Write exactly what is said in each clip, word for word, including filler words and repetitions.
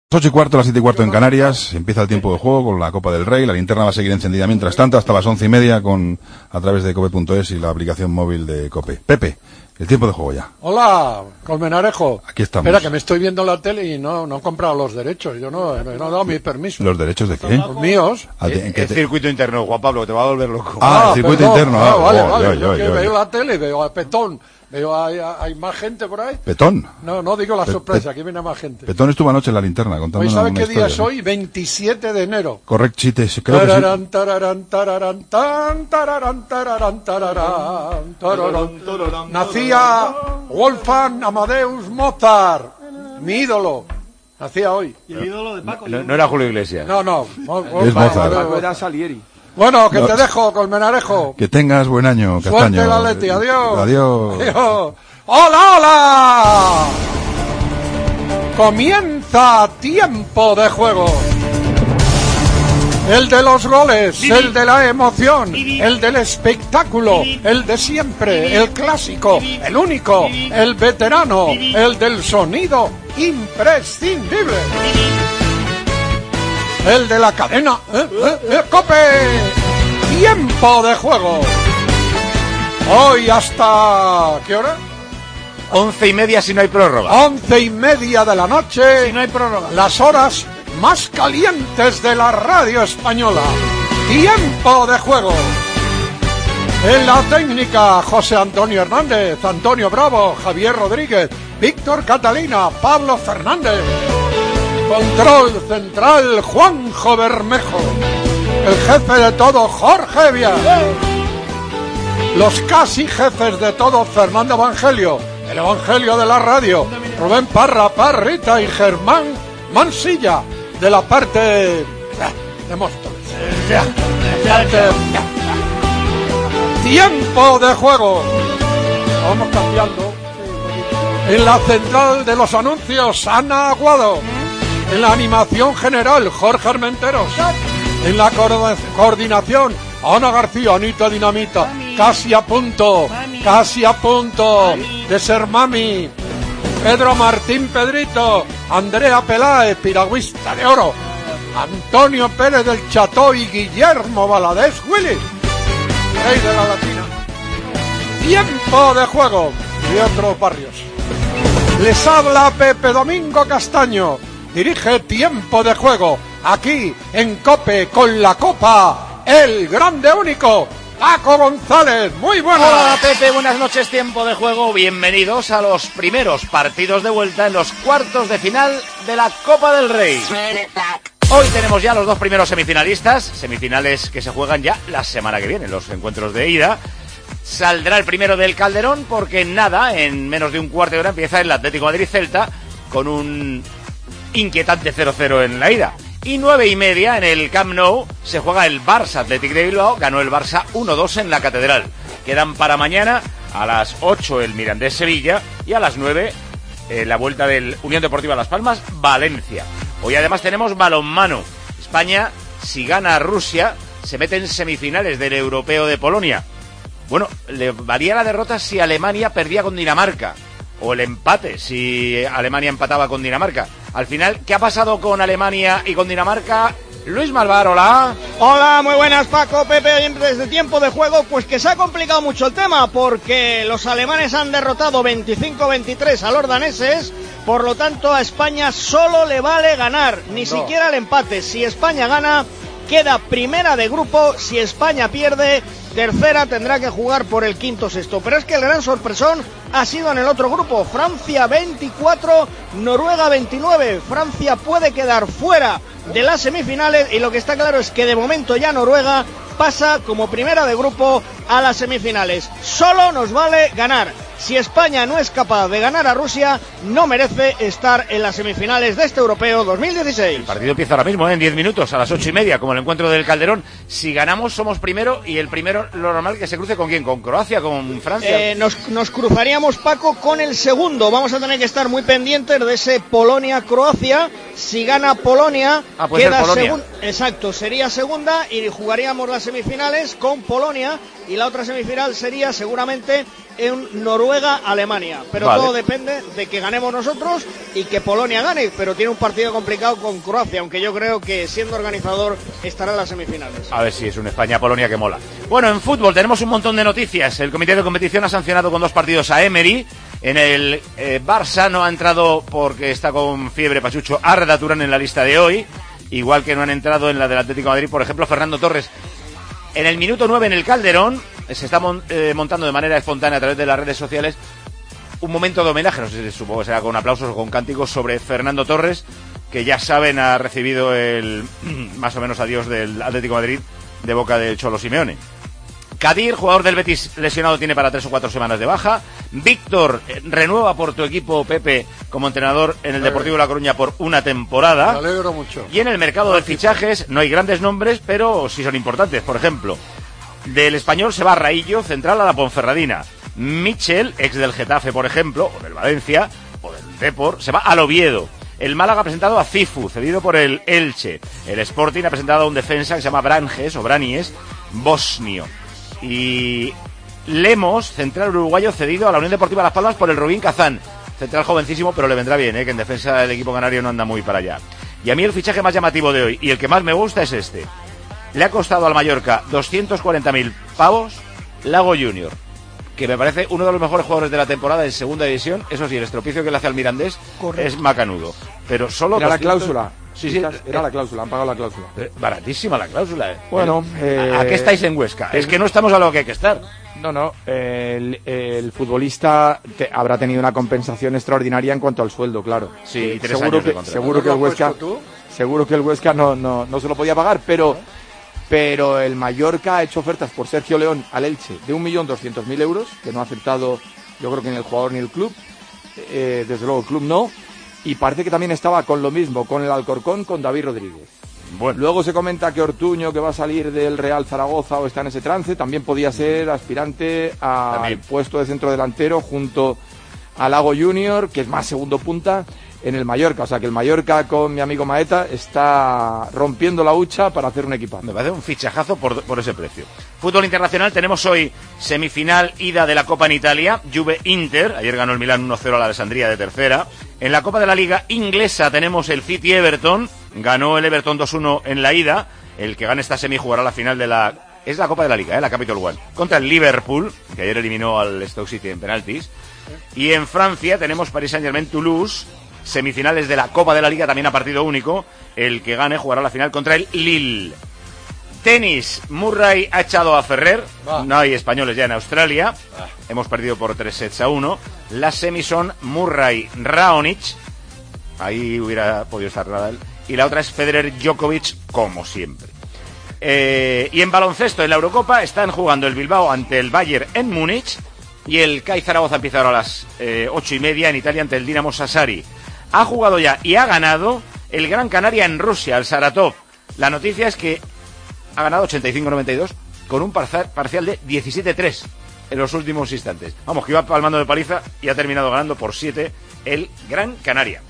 ocho y cuarto, las siete y cuarto en Canarias, empieza el tiempo de juego con la Copa del Rey, la linterna va a seguir encendida mientras tanto hasta las once y media con, a través de cope punto es y la aplicación móvil de Cope. Pepe, el tiempo de juego ya. Hola, Colmenarejo. Aquí estamos. Espera, que me estoy viendo la tele y no, no he comprado los derechos, yo no, no he dado mi permiso. ¿Los derechos de qué? Los míos. ¿A ti- en qué El te- circuito interno, Juan Pablo, que te va a volver loco. Ah, el circuito perdón. interno. Ah, ah, vale, oh, vale, yo, yo yo, que yo, veo yo. la tele, veo a Petón, veo hay, hay más gente por ahí. Petón. No, no digo la Pe- sorpresa, pe- aquí viene más gente. Petón estuvo anoche en la linterna contando Hoy una, ¿sabe una qué día historia, es ¿no? hoy? veintisiete de enero. Correcto, sí, te- creo que sí. Tararán, tararán, tararán, tan, tararán, tararán, tararán, tararán. Nacía Wolfgang Amadeus Mozart, mi ídolo. Nacía hoy. Y el ídolo de Paco. No, no era Julio Iglesias. No, no. Es Mozart. Paco era Salieri. Bueno, que No. te dejo, Colmenarejo. Que tengas buen año, Castaño. Suerte el Atleti, adiós. Adiós. Adiós. ¡Hola, hola! Comienza tiempo de juego. El de los goles, el de la emoción, el del espectáculo, el de siempre, el clásico, el único, el veterano, el del sonido imprescindible. El de la cadena, ¿eh? ¿Eh? ¿Eh? ¡Cope! Tiempo de juego. Hoy hasta... ¿qué hora? Once y media si no hay prórroga. Once y media de la noche. Si no hay prórroga. Las horas más calientes de la radio española. Tiempo de juego. En la técnica, José Antonio Hernández, Antonio Bravo, Javier Rodríguez, Víctor Catalina, Pablo Fernández. Control central, Juanjo Bermejo. El jefe de todo, Jorge Via. Los casi jefes de todo, Fernando Evangelio. El Evangelio de la radio, Rubén Parra, Parrita y Germán Mansilla, de la parte de Móstoles. Tiempo de juego. Vamos cambiando. En la central de los anuncios, Ana Aguado. En la animación general, Jorge Armenteros. En la co- coordinación, Ana García, Anita Dinamita. Casi a punto, casi a punto de ser mami. Pedro Martín Pedrito, Andrea Peláez, piragüista de oro. Antonio Pérez del Cható y Guillermo Valadez Willy, rey de la latina. Tiempo de juego y otros barrios. Les habla Pepe Domingo Castaño. Dirige Tiempo de Juego aquí en COPE con la Copa, el grande único Paco González. Muy buenas. Hola Pepe, buenas noches, tiempo de juego. Bienvenidos a los primeros partidos de vuelta en los cuartos de final de la Copa del Rey. Hoy tenemos ya los dos primeros semifinalistas, semifinales que se juegan ya la semana que viene, los encuentros de ida. Saldrá el primero del Calderón porque nada, en menos de un cuarto de hora empieza el Atlético Madrid-Celta con un inquietante cero cero en la ida. Y nueve y media en el Camp Nou se juega el Barça Athletic de Bilbao. Ganó el Barça uno dos en la Catedral. Quedan para mañana a las ocho el Mirandés Sevilla y a las nueve eh, la vuelta del Unión Deportiva Las Palmas Valencia. Hoy además tenemos balonmano. España, si gana a Rusia, se mete en semifinales del Europeo de Polonia. Bueno, le valía la derrota si Alemania perdía con Dinamarca. O el empate, si Alemania empataba con Dinamarca. Al final, ¿qué ha pasado con Alemania y con Dinamarca? Luis Malvar, hola. Hola, muy buenas Paco, Pepe, desde Tiempo de Juego. Pues que se ha complicado mucho el tema porque los alemanes han derrotado veinticinco a veintitrés a los daneses. Por lo tanto, a España solo le vale ganar, ni No. siquiera el empate. Si España gana, queda primera de grupo. Si España pierde, tercera, tendrá que jugar por el quinto sexto. Pero es que el gran sorpresón ha sido en el otro grupo. Francia veinticuatro, Noruega veintinueve. Francia puede quedar fuera de las semifinales y lo que está claro es que de momento ya Noruega pasa como primera de grupo a las semifinales. Solo nos vale ganar. Si España no es capaz de ganar a Rusia, no merece estar en las semifinales de este Europeo dos mil dieciséis. El partido empieza ahora mismo, ¿eh? En diez minutos, a las ocho y media, como el encuentro del Calderón. Si ganamos, somos primero, y el primero, lo normal que se cruce con quién, con Croacia, con Francia. Eh, nos, nos cruzaríamos, Paco, con el segundo. Vamos a tener que estar muy pendientes de ese Polonia-Croacia. Si gana Polonia, Ah, puede ser queda Polonia. segunda. Exacto, sería segunda y jugaríamos las semifinales con Polonia. y la otra semifinal sería seguramente en Noruega-Alemania, pero vale. todo depende de que ganemos nosotros y que Polonia gane, pero tiene un partido complicado con Croacia, aunque yo creo que siendo organizador estará en las semifinales. A ver si es un España-Polonia que mola. Bueno, en fútbol tenemos un montón de noticias. El comité de competición ha sancionado con dos partidos a Emery. En el eh, Barça no ha entrado porque está con fiebre Pachucho Arda Turán en la lista de hoy, igual que no han entrado en la del Atlético de Madrid, por ejemplo, Fernando Torres. En el minuto nueve en el Calderón se está mon- eh, montando de manera espontánea a través de las redes sociales un momento de homenaje, no sé si supongo que será con aplausos o con cánticos, sobre Fernando Torres, que ya saben ha recibido el más o menos adiós del Atlético de Madrid de boca del Cholo Simeone. Kadir, jugador del Betis lesionado, tiene para tres o cuatro semanas de baja. Víctor eh, renueva por tu equipo, Pepe, como entrenador en el Deportivo de La Coruña por una temporada. Me alegro mucho. Y en el mercado de fichajes no hay grandes nombres, pero sí son importantes. Por ejemplo, del Español se va Raillo, central, a la Ponferradina. Michel, ex del Getafe, por ejemplo, o del Valencia, o del Depor, se va al Oviedo. El Málaga ha presentado a Cifu, cedido por el Elche. El Sporting ha presentado a un defensa que se llama Branges, o Branies, bosnio. Y Lemos, central uruguayo, cedido a la Unión Deportiva Las Palmas por el Rubín Kazán. Central jovencísimo, pero le vendrá bien, ¿eh? Que en defensa el equipo canario no anda muy para allá. Y a mí el fichaje más llamativo de hoy, y el que más me gusta, es este. Le ha costado al Mallorca doscientos cuarenta mil pavos Lago Junior, que me parece uno de los mejores jugadores de la temporada en segunda división. Eso sí, el estropicio que le hace al Mirandés Correcto. Es macanudo. Pero solo Era doscientos... la cláusula. Sí, sí. Era la cláusula, han pagado la cláusula. Eh, baratísima la cláusula, ¿eh? Bueno, eh, ¿A qué estáis en Huesca? Es que no estamos a lo que hay que estar. No, no, el, el futbolista te, habrá tenido una compensación extraordinaria en cuanto al sueldo, claro. Sí, eh, tres seguro años que, de contrato. seguro que el Huesca, seguro que el Huesca no, no, no se lo podía pagar, pero, pero el Mallorca ha hecho ofertas por Sergio León al Elche de un millón doscientos mil euros, que no ha aceptado, yo creo que ni el jugador ni el club, eh, desde luego el club no, y parece que también estaba con lo mismo, con el Alcorcón, con David Rodríguez. Bueno. Luego se comenta que Ortuño, que va a salir del Real Zaragoza o está en ese trance, también podía ser aspirante al puesto de centro delantero junto a Lago Junior, que es más segundo punta en el Mallorca. O sea que el Mallorca con mi amigo Maeta está rompiendo la hucha para hacer un equipazo. Me parece un fichajazo por, por ese precio. Fútbol internacional, tenemos hoy semifinal ida de la Copa en Italia, Juve-Inter. Ayer ganó el Milán uno cero a la Alessandria de tercera. En la Copa de la Liga inglesa tenemos el City-Everton. Ganó el Everton dos uno en la ida. El que gane esta semi jugará la final de la... Es la Copa de la Liga, ¿eh? La Capital One. Contra el Liverpool, que ayer eliminó al Stoke City en penaltis. Y en Francia tenemos Paris Saint-Germain-Toulouse. Semifinales de la Copa de la Liga, también a partido único. El que gane jugará la final contra el Lille. Tenis, Murray ha echado a Ferrer. Ah. No hay españoles ya en Australia. Ah. Hemos perdido por tres sets a uno. Las semis son Murray-Raonic. Ahí hubiera podido estar Nadal. Y la otra es Federer-Djokovic, como siempre. Eh, y en baloncesto, en la Eurocopa, están jugando el Bilbao ante el Bayern en Múnich. Y el C A I Zaragoza empieza ahora a las eh, ocho y media en Italia ante el Dinamo Sassari. Ha jugado ya y ha ganado el Gran Canaria en Rusia, el Saratov. La noticia es que ha ganado ochenta y cinco noventa y dos con un parcial, parcial de diecisiete tres en los últimos instantes. Vamos, que iba palmando de paliza y ha terminado ganando por siete el Gran Canaria.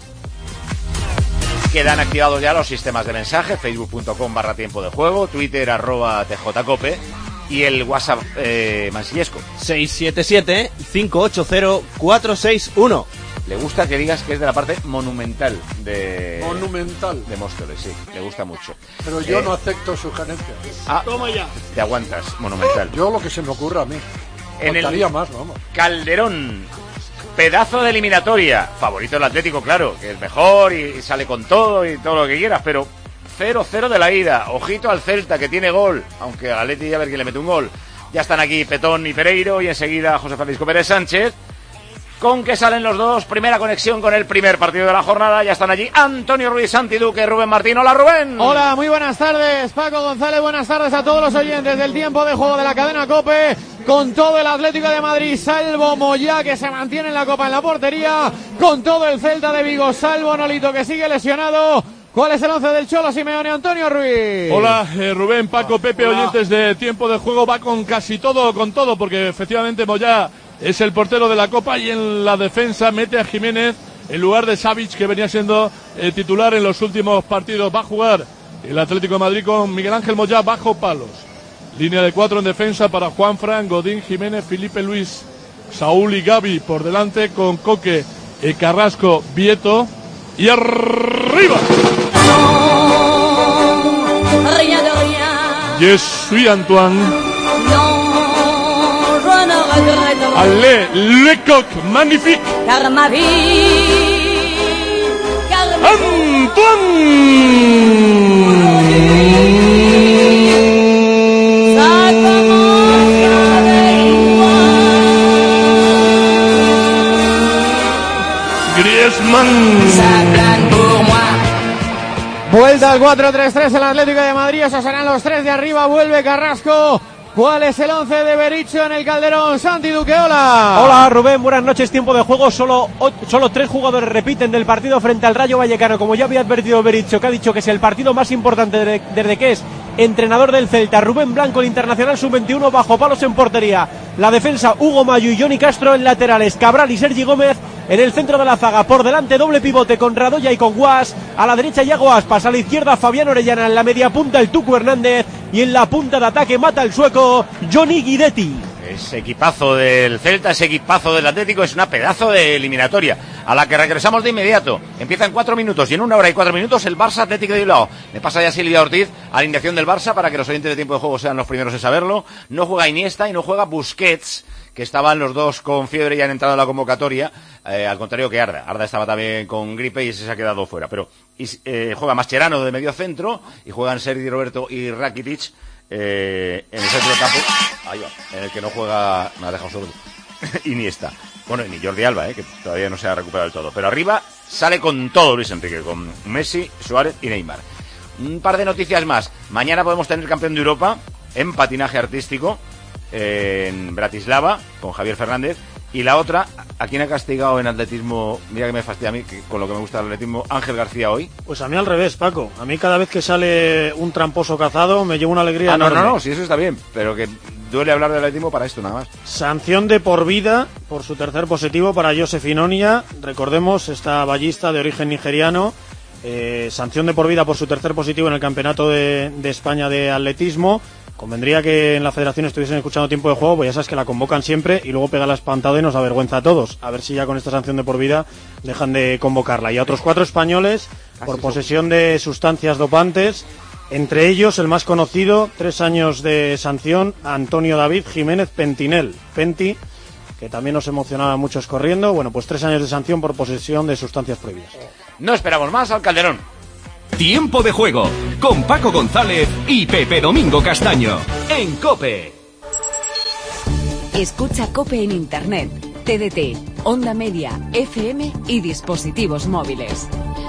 Quedan activados ya los sistemas de mensaje, facebook.com barra tiempo de juego, twitter arroba tjcope y el WhatsApp eh, mansillesco. seis siete siete, cinco ocho cero, cuatro seis uno. Le gusta que digas que es de la parte monumental de... Monumental. De Móstoles, sí, le gusta mucho. Pero yo eh, no acepto sugerencias. Ah, toma ya. Te aguantas, monumental. Yo lo que se me ocurra a mí. En Faltaría el más, vamos. Calderón, pedazo de eliminatoria. Favorito el Atlético, claro, que es mejor y sale con todo y todo lo que quieras, pero cero cero de la ida. Ojito al Celta, que tiene gol, aunque a Atleti ya ver quién le mete un gol. Ya están aquí Petón y Pereiro y enseguida José Francisco Pérez Sánchez. Con que salen los dos, primera conexión con el primer partido de la jornada. Ya están allí Antonio Ruiz Santiduque, Rubén Martín. Hola, Rubén. Hola, muy buenas tardes, Paco González. Buenas tardes a todos los oyentes del tiempo de juego de la cadena COPE. Con todo el Atlético de Madrid, salvo Moyá, que se mantiene en la Copa en la portería. Con todo el Celta de Vigo, salvo Nolito, que sigue lesionado. ¿Cuál es el once del Cholo Simeone? Antonio Ruiz. Hola, eh, Rubén, Paco, Pepe, Hola. Oyentes de tiempo de juego. Va con casi todo, con todo, porque efectivamente Moyá es el portero de la Copa y en la defensa mete a Jiménez en lugar de Savic, que venía siendo eh, titular en los últimos partidos. Va a jugar el Atlético de Madrid con Miguel Ángel Moyá bajo palos. Línea de cuatro en defensa para Juanfran, Godín, Jiménez, Felipe Luis, Saúl y Gavi por delante con Coque, eh, Carrasco, Vieto y arriba. Je suis Antoine. Allez, Lecoq, magnifique. Car ma vie, car Griezmann. Vuelta al cuatro tres tres el Atlético de Madrid, esos serán los tres de arriba, vuelve Carrasco. ¿Cuál es el once de Berizzo en el Calderón? Santi Duque, hola. Hola Rubén, buenas noches, tiempo de juego, solo, solo tres jugadores repiten del partido frente al Rayo Vallecano, como ya había advertido Berizzo, que ha dicho que es el partido más importante de, desde que es entrenador del Celta. Rubén Blanco, el internacional sub veintiuno, bajo palos en portería. La defensa, Hugo Mayo y Johnny Castro en laterales, Cabral y Sergi Gómez en el centro de la zaga. Por delante, doble pivote con Radoya y con Guas. A la derecha, Iago Aspas. A la izquierda, Fabián Orellana. En la media punta, el Tucu Hernández. Y en la punta de ataque, mata el sueco Johnny Guidetti. Ese equipazo del Celta, ese equipazo del Atlético, es una pedazo de eliminatoria a la que regresamos de inmediato. Empieza en cuatro minutos y en una hora y cuatro minutos el Barça Atlético de Bilbao. Le pasa ya Silvia Ortiz a la indicación del Barça para que los oyentes de tiempo de juego sean los primeros en saberlo. No juega Iniesta y no juega Busquets, que estaban los dos con fiebre y han entrado en la convocatoria, eh, al contrario que Arda. Arda estaba también con gripe y ese se ha quedado fuera. Pero y, eh, juega Mascherano de medio centro y juegan Sergi Roberto y Rakitic eh, en el centro del campo. Ahí va, en el que no juega, me ha dejado sordo, Iniesta. Bueno, ni Jordi Alba, eh, que todavía no se ha recuperado del todo. Pero arriba sale con todo Luis Enrique, con Messi, Suárez y Neymar. Un par de noticias más. Mañana podemos tener campeón de Europa en patinaje artístico en Bratislava con Javier Fernández. Y la otra, ¿a quién ha castigado en atletismo? Mira que me fastidia a mí, que con lo que me gusta el atletismo, Ángel García hoy. Pues a mí al revés, Paco. A mí cada vez que sale un tramposo cazado me lleva una alegría ah, no, enorme. no, no, sí, eso está bien, pero que duele hablar del atletismo para esto nada más. Sanción de por vida por su tercer positivo para Josef Inonia. Recordemos, esta ballista de origen nigeriano. Eh, sanción de por vida por su tercer positivo en el Campeonato de, de España de Atletismo. Convendría que en la federación estuviesen escuchando tiempo de juego, pues ya sabes que la convocan siempre y luego pega la espantada y nos avergüenza a todos. A ver si ya con esta sanción de por vida dejan de convocarla. Y a otros cuatro españoles por posesión de sustancias dopantes, entre ellos el más conocido, tres años de sanción, Antonio David Jiménez Pentinel, Penti, que también nos emocionaba a muchos corriendo. Bueno, pues tres años de sanción por posesión de sustancias prohibidas. No esperamos más al Calderón. Tiempo de juego con Paco González y Pepe Domingo Castaño en COPE. Escucha COPE en Internet, T D T, Onda Media, F M y dispositivos móviles.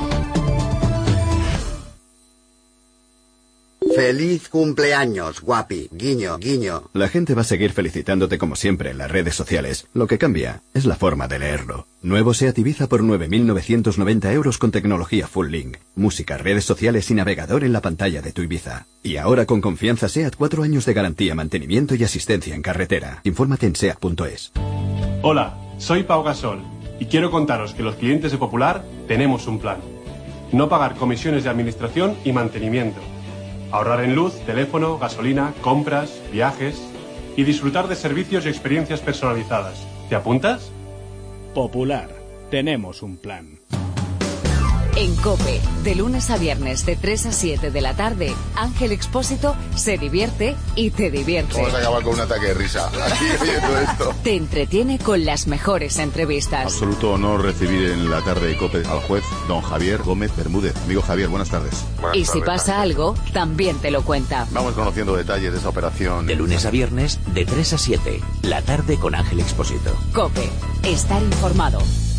¡Feliz cumpleaños, guapi! Guiño, guiño. La gente va a seguir felicitándote como siempre en las redes sociales. Lo que cambia es la forma de leerlo. Nuevo SEAT Ibiza por nueve mil novecientos noventa euros con tecnología Full Link. Música, redes sociales y navegador en la pantalla de tu Ibiza. Y ahora con confianza SEAT, cuatro años de garantía, mantenimiento y asistencia en carretera. Infórmate en seat punto es. Hola, soy Pau Gasol y quiero contaros que los clientes de Popular tenemos un plan. No pagar comisiones de administración y mantenimiento. Ahorrar en luz, teléfono, gasolina, compras, viajes y disfrutar de servicios y experiencias personalizadas. ¿Te apuntas? Popular. Tenemos un plan. En COPE, de lunes a viernes de tres a siete de la tarde, Ángel Expósito se divierte y te divierte. Vamos a acabar con un ataque de risa aquí oyendo esto. Te entretiene con las mejores entrevistas. Absoluto honor recibir en la tarde de COPE al juez don Javier Gómez Bermúdez. Amigo Javier, buenas tardes. Buenas y tardes, si pasa Ángel. Algo, también te lo cuenta. Vamos conociendo detalles de esa operación. De lunes a viernes de tres a siete, la tarde con Ángel Expósito. COPE, estar informado.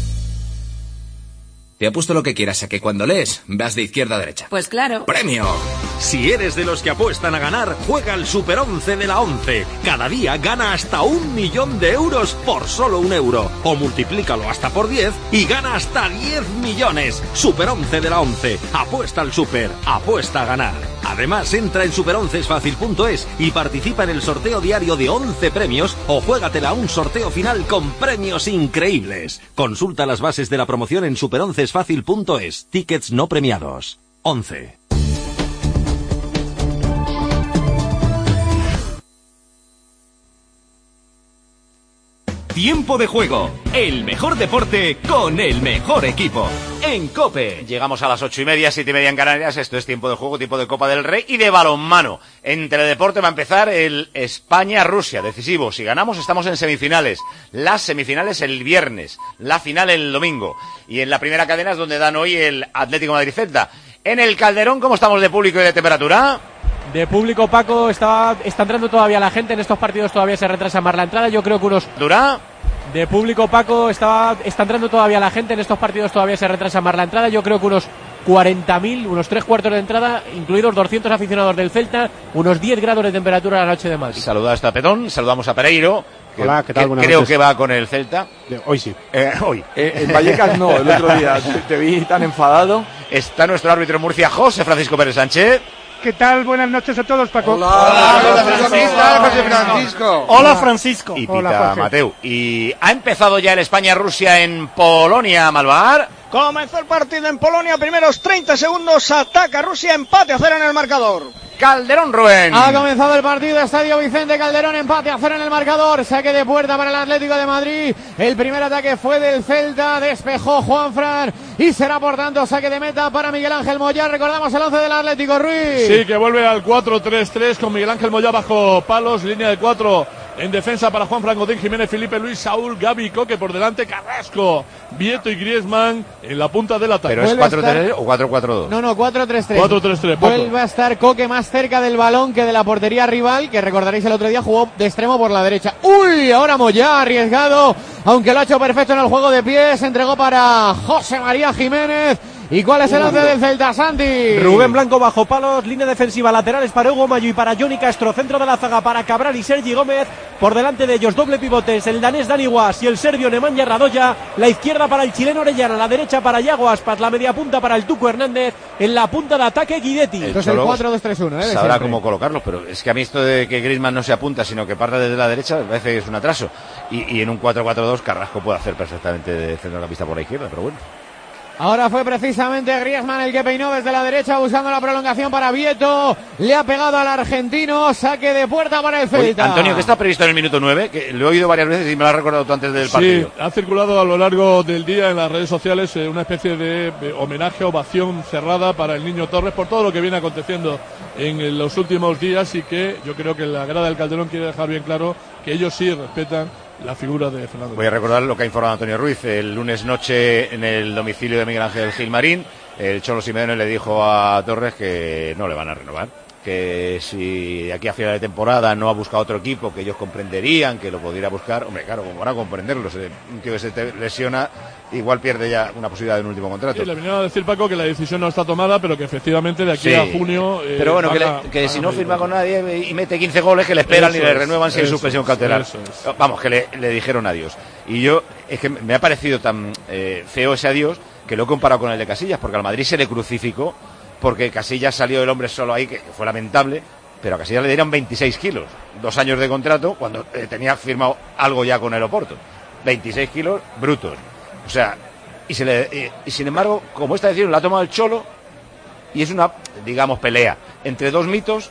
Te apuesto lo que quieras a que cuando lees vas de izquierda a derecha. Pues claro. ¡Premio! Si eres de los que apuestan a ganar, juega al Super once de la ONCE. Cada día gana hasta un millón de euros por solo un euro. O multiplícalo hasta por diez y gana hasta diez millones. Super once de la ONCE. Apuesta al Super. Apuesta a ganar. Además, entra en super once es fácil punto es y participa en el sorteo diario de once premios o juégatela a un sorteo final con premios increíbles. Consulta las bases de la promoción en super once es fácil punto es. Tickets no premiados. once. Tiempo de juego, el mejor deporte con el mejor equipo. En COPE. Llegamos a las ocho y media, siete y media en Canarias. Esto es tiempo de juego, tiempo de Copa del Rey y de balonmano. En Teledeporte va a empezar el España-Rusia, decisivo. Si ganamos estamos en semifinales. Las semifinales el viernes, la final el domingo. Y en la primera cadena es donde dan hoy el Atlético Madrid-Celta. En el Calderón, ¿cómo estamos de público y de temperatura? De público, Paco, está, está entrando todavía la gente. En estos partidos todavía se retrasa más la entrada. Yo creo que unos... ¿Dura? De público, Paco, está, está entrando todavía la gente. En estos partidos todavía se retrasa más la entrada. Yo creo que unos cuarenta mil, unos tres cuartos de entrada, incluidos doscientos aficionados del Celta, unos diez grados de temperatura a la noche de Madrid. Saludamos a Petón, saludamos a Pereiro. Que, Hola, ¿qué tal? Que Buenas creo noches. que va con el Celta. Hoy sí. Eh, hoy. Eh, en Vallecas no, el otro día te, te vi tan enfadado. Está nuestro árbitro en Murcia, José Francisco Pérez Sánchez. ¿Qué tal? Buenas noches a todos, Paco. Hola, hola, Francisco. José Francisco. Hola, Francisco. Y Hola, Pita Jorge. Mateu. Y ha empezado ya el España-Rusia en Polonia, Malvar. Comenzó el partido en Polonia, primeros treinta segundos, ataca Rusia, empate a cero en el marcador. Calderón, Rubén. Ha comenzado el partido, Estadio Vicente Calderón, empate a cero en el marcador, saque de puerta para el Atlético de Madrid. El primer ataque fue del Celta, despejó Juanfran y será por tanto saque de meta para Miguel Ángel Moyá. Recordamos el once del Atlético, Ruiz. Sí, que vuelve al cuatro tres tres con Miguel Ángel Moyá bajo palos, línea de cuatro en defensa para Juan Fran Godín, Jiménez, Felipe Luis, Saúl, Gaby, Coque por delante, Carrasco, Vieto y Griezmann en la punta del ataque. ¿Pero es cuatro tres tres o cuatro cuatro dos? No, no, cuatro tres tres. cuatro tres tres, Paco. Vuelve a estar Coque más cerca del balón que de la portería rival, que recordaréis el otro día jugó de extremo por la derecha. ¡Uy! Ahora Moyá, arriesgado, aunque lo ha hecho perfecto en el juego de pies, se entregó para José María Jiménez. ¿Y cuál es el once del Celta, Santi? Rubén Blanco bajo palos, línea defensiva, laterales para Hugo Mayo y para Johnny Castro, centro de la zaga para Cabral y Sergi Gómez, por delante de ellos doble pivotes, el danés Dani Guas y el serbio Nemanja Radoja, la izquierda para el chileno Orellana, la derecha para Yago Aspas, la media punta para el Tuco Hernández, en la punta de ataque Guidetti. Esto es el cuatro dos tres uno, ¿eh? Sabrá Siempre. cómo colocarlos, pero es que a mí esto de que Griezmann no se apunta, sino que parta desde la derecha, me parece que es un atraso. Y, y en un cuatro cuatro dos, Carrasco puede hacer perfectamente de centrocampista por la izquierda, pero bueno. Ahora fue precisamente Griezmann el que peinó desde la derecha buscando la prolongación para Vieto. Le ha pegado al argentino. Saque de puerta para el Oye, Celta. Antonio, ¿qué está previsto en el minuto nueve? Que lo he oído varias veces y me lo has recordado tú antes del partido. Sí, ha circulado a lo largo del día en las redes sociales eh, una especie de, de homenaje, ovación cerrada para el Niño Torres por todo lo que viene aconteciendo en los últimos días y que yo creo que la grada del Calderón quiere dejar bien claro que ellos sí respetan la figura de Fernando. Voy a recordar lo que ha informado Antonio Ruiz. El lunes noche en el domicilio de Miguel Ángel Gilmarín, el Cholo Simeone le dijo a Torres que no le van a renovar. Que si de aquí a final de temporada no ha buscado otro equipo, que ellos comprenderían que lo pudiera buscar. Hombre, claro, como van a comprenderlo, un tío que se te lesiona, igual pierde ya una posibilidad de un último contrato. Sí, le vinieron a decir, Paco, que la decisión no está tomada, pero que efectivamente de aquí Sí. a junio... Eh, pero bueno, que, van le- a- que van si a no pedir firma otro. con nadie y mete quince goles, que le esperan Eso y le es, renuevan sin eso suspensión es, cautelar. eso es. Vamos, que le, le dijeron adiós. Y yo, es que me ha parecido tan eh, feo ese adiós que lo he comparado con el de Casillas, porque al Madrid se le crucificó, porque Casillas salió el hombre solo ahí, que, que fue lamentable, pero a Casillas le dieron veintiséis kilos, dos años de contrato, cuando eh, tenía firmado algo ya con el Oporto. veintiséis kilos brutos. O sea, y, se le, y, y sin embargo, como esta decisión la ha tomado el Cholo, y es una, digamos, pelea entre dos mitos,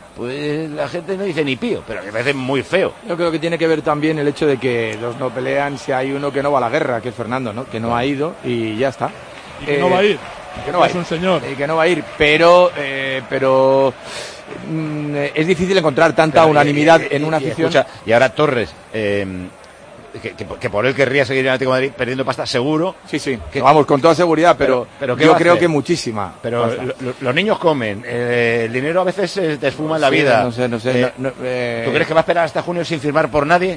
pues la gente no dice ni pío, pero que me parece muy feo. Yo creo que tiene que ver también el hecho de que los no pelean si hay uno que no va a la guerra, que es Fernando, ¿no? Que no ha ido y ya está. Y que no va a ir. y que no va a Es ir. un señor. Y que no va a ir, pero, eh, pero mm, es difícil encontrar tanta Pero, unanimidad y- y- en una y- y afición. escucha, y ahora Torres, eh, que, que- que por él querría seguir en el Atlético de Madrid perdiendo pasta seguro. Sí, sí. Vamos, con toda seguridad, pero, pero ¿qué yo va a creo hacer? que muchísima. Pero pasta. lo- lo- los niños comen, eh, el dinero a veces se te esfuma en la Sí, vida. no sé, no sé, Eh, no- no, eh. ¿Tú crees que va a esperar hasta junio sin firmar por nadie?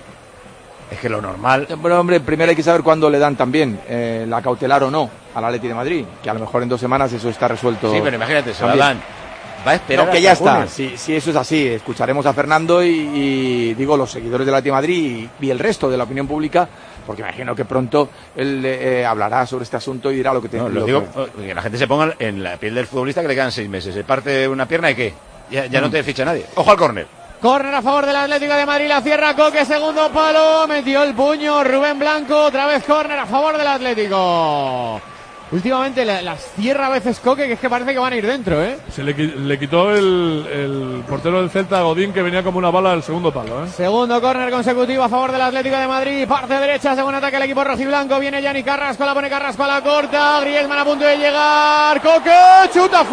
Es que lo normal. Bueno, hombre, primero hay que saber cuándo le dan también eh, la cautelar o no al Atleti de Madrid, que a lo mejor en dos semanas eso está resuelto. Sí, pero imagínate, se la también. dan. Va a esperar No, que hasta ya está. junio. Si, si eso es así, escucharemos a Fernando y, y, digo los seguidores del Atleti de Madrid y, y el resto de la opinión pública, porque imagino que pronto él eh, hablará sobre este asunto y dirá lo que No, tenga. lo digo que... que la gente se ponga en la piel del futbolista que le quedan seis meses. Se parte una pierna y ¿qué? Ya, ya no te ficha nadie. Ojo al córner. Córner a favor del Atlético de Madrid, la cierra Coque, segundo palo, metió el puño Rubén Blanco, otra vez córner a favor del Atlético. últimamente la- las cierra a veces Coque, que es que parece que van a ir dentro, ¿eh? Se le, qui- le quitó el, el portero del Celta, Godín, que venía como una bala al segundo palo, ¿eh? Segundo córner consecutivo a favor del Atlético de Madrid. Parte derecha, según ataque el equipo rojiblanco. Viene Yanni Carrasco, la pone Carrasco a la corta. Griezmann a punto de llegar. Coque, chuta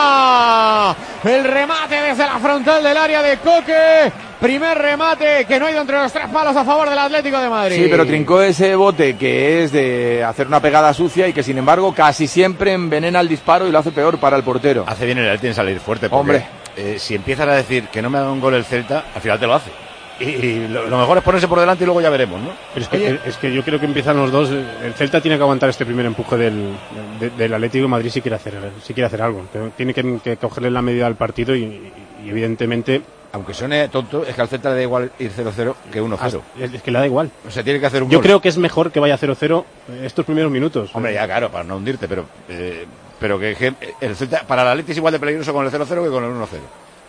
fuera. El remate desde la frontal del área de Coque. Primer remate que no ha ido entre los tres palos a favor del Atlético de Madrid. Sí, pero trincó ese bote que es de hacer una pegada sucia y que sin embargo casi siempre envenena el disparo y lo hace peor para el portero. Hace bien el Atleti en salir fuerte, porque Hombre. eh, si empiezas a decir que no me haga un gol el Celta, al final te lo hace. Y, y lo, lo mejor es ponerse por delante y luego ya veremos, ¿no? Pero es que, es que yo creo que empiezan los dos. El Celta tiene que aguantar este primer empuje del, de- del Atlético de Madrid si quiere hacer, si quiere hacer algo. Pero tiene que, que cogerle la medida al partido y, y evidentemente... Aunque suene tonto, es que al Celta le da igual ir cero cero que uno cero. Es que le da igual. O sea, tiene que hacer un Yo gol. creo que es mejor que vaya cero cero estos primeros minutos. Hombre, ya claro, para no hundirte, pero eh, pero que, que el Celta, para el Atleti es igual de peligroso con el cero cero que con el uno cero.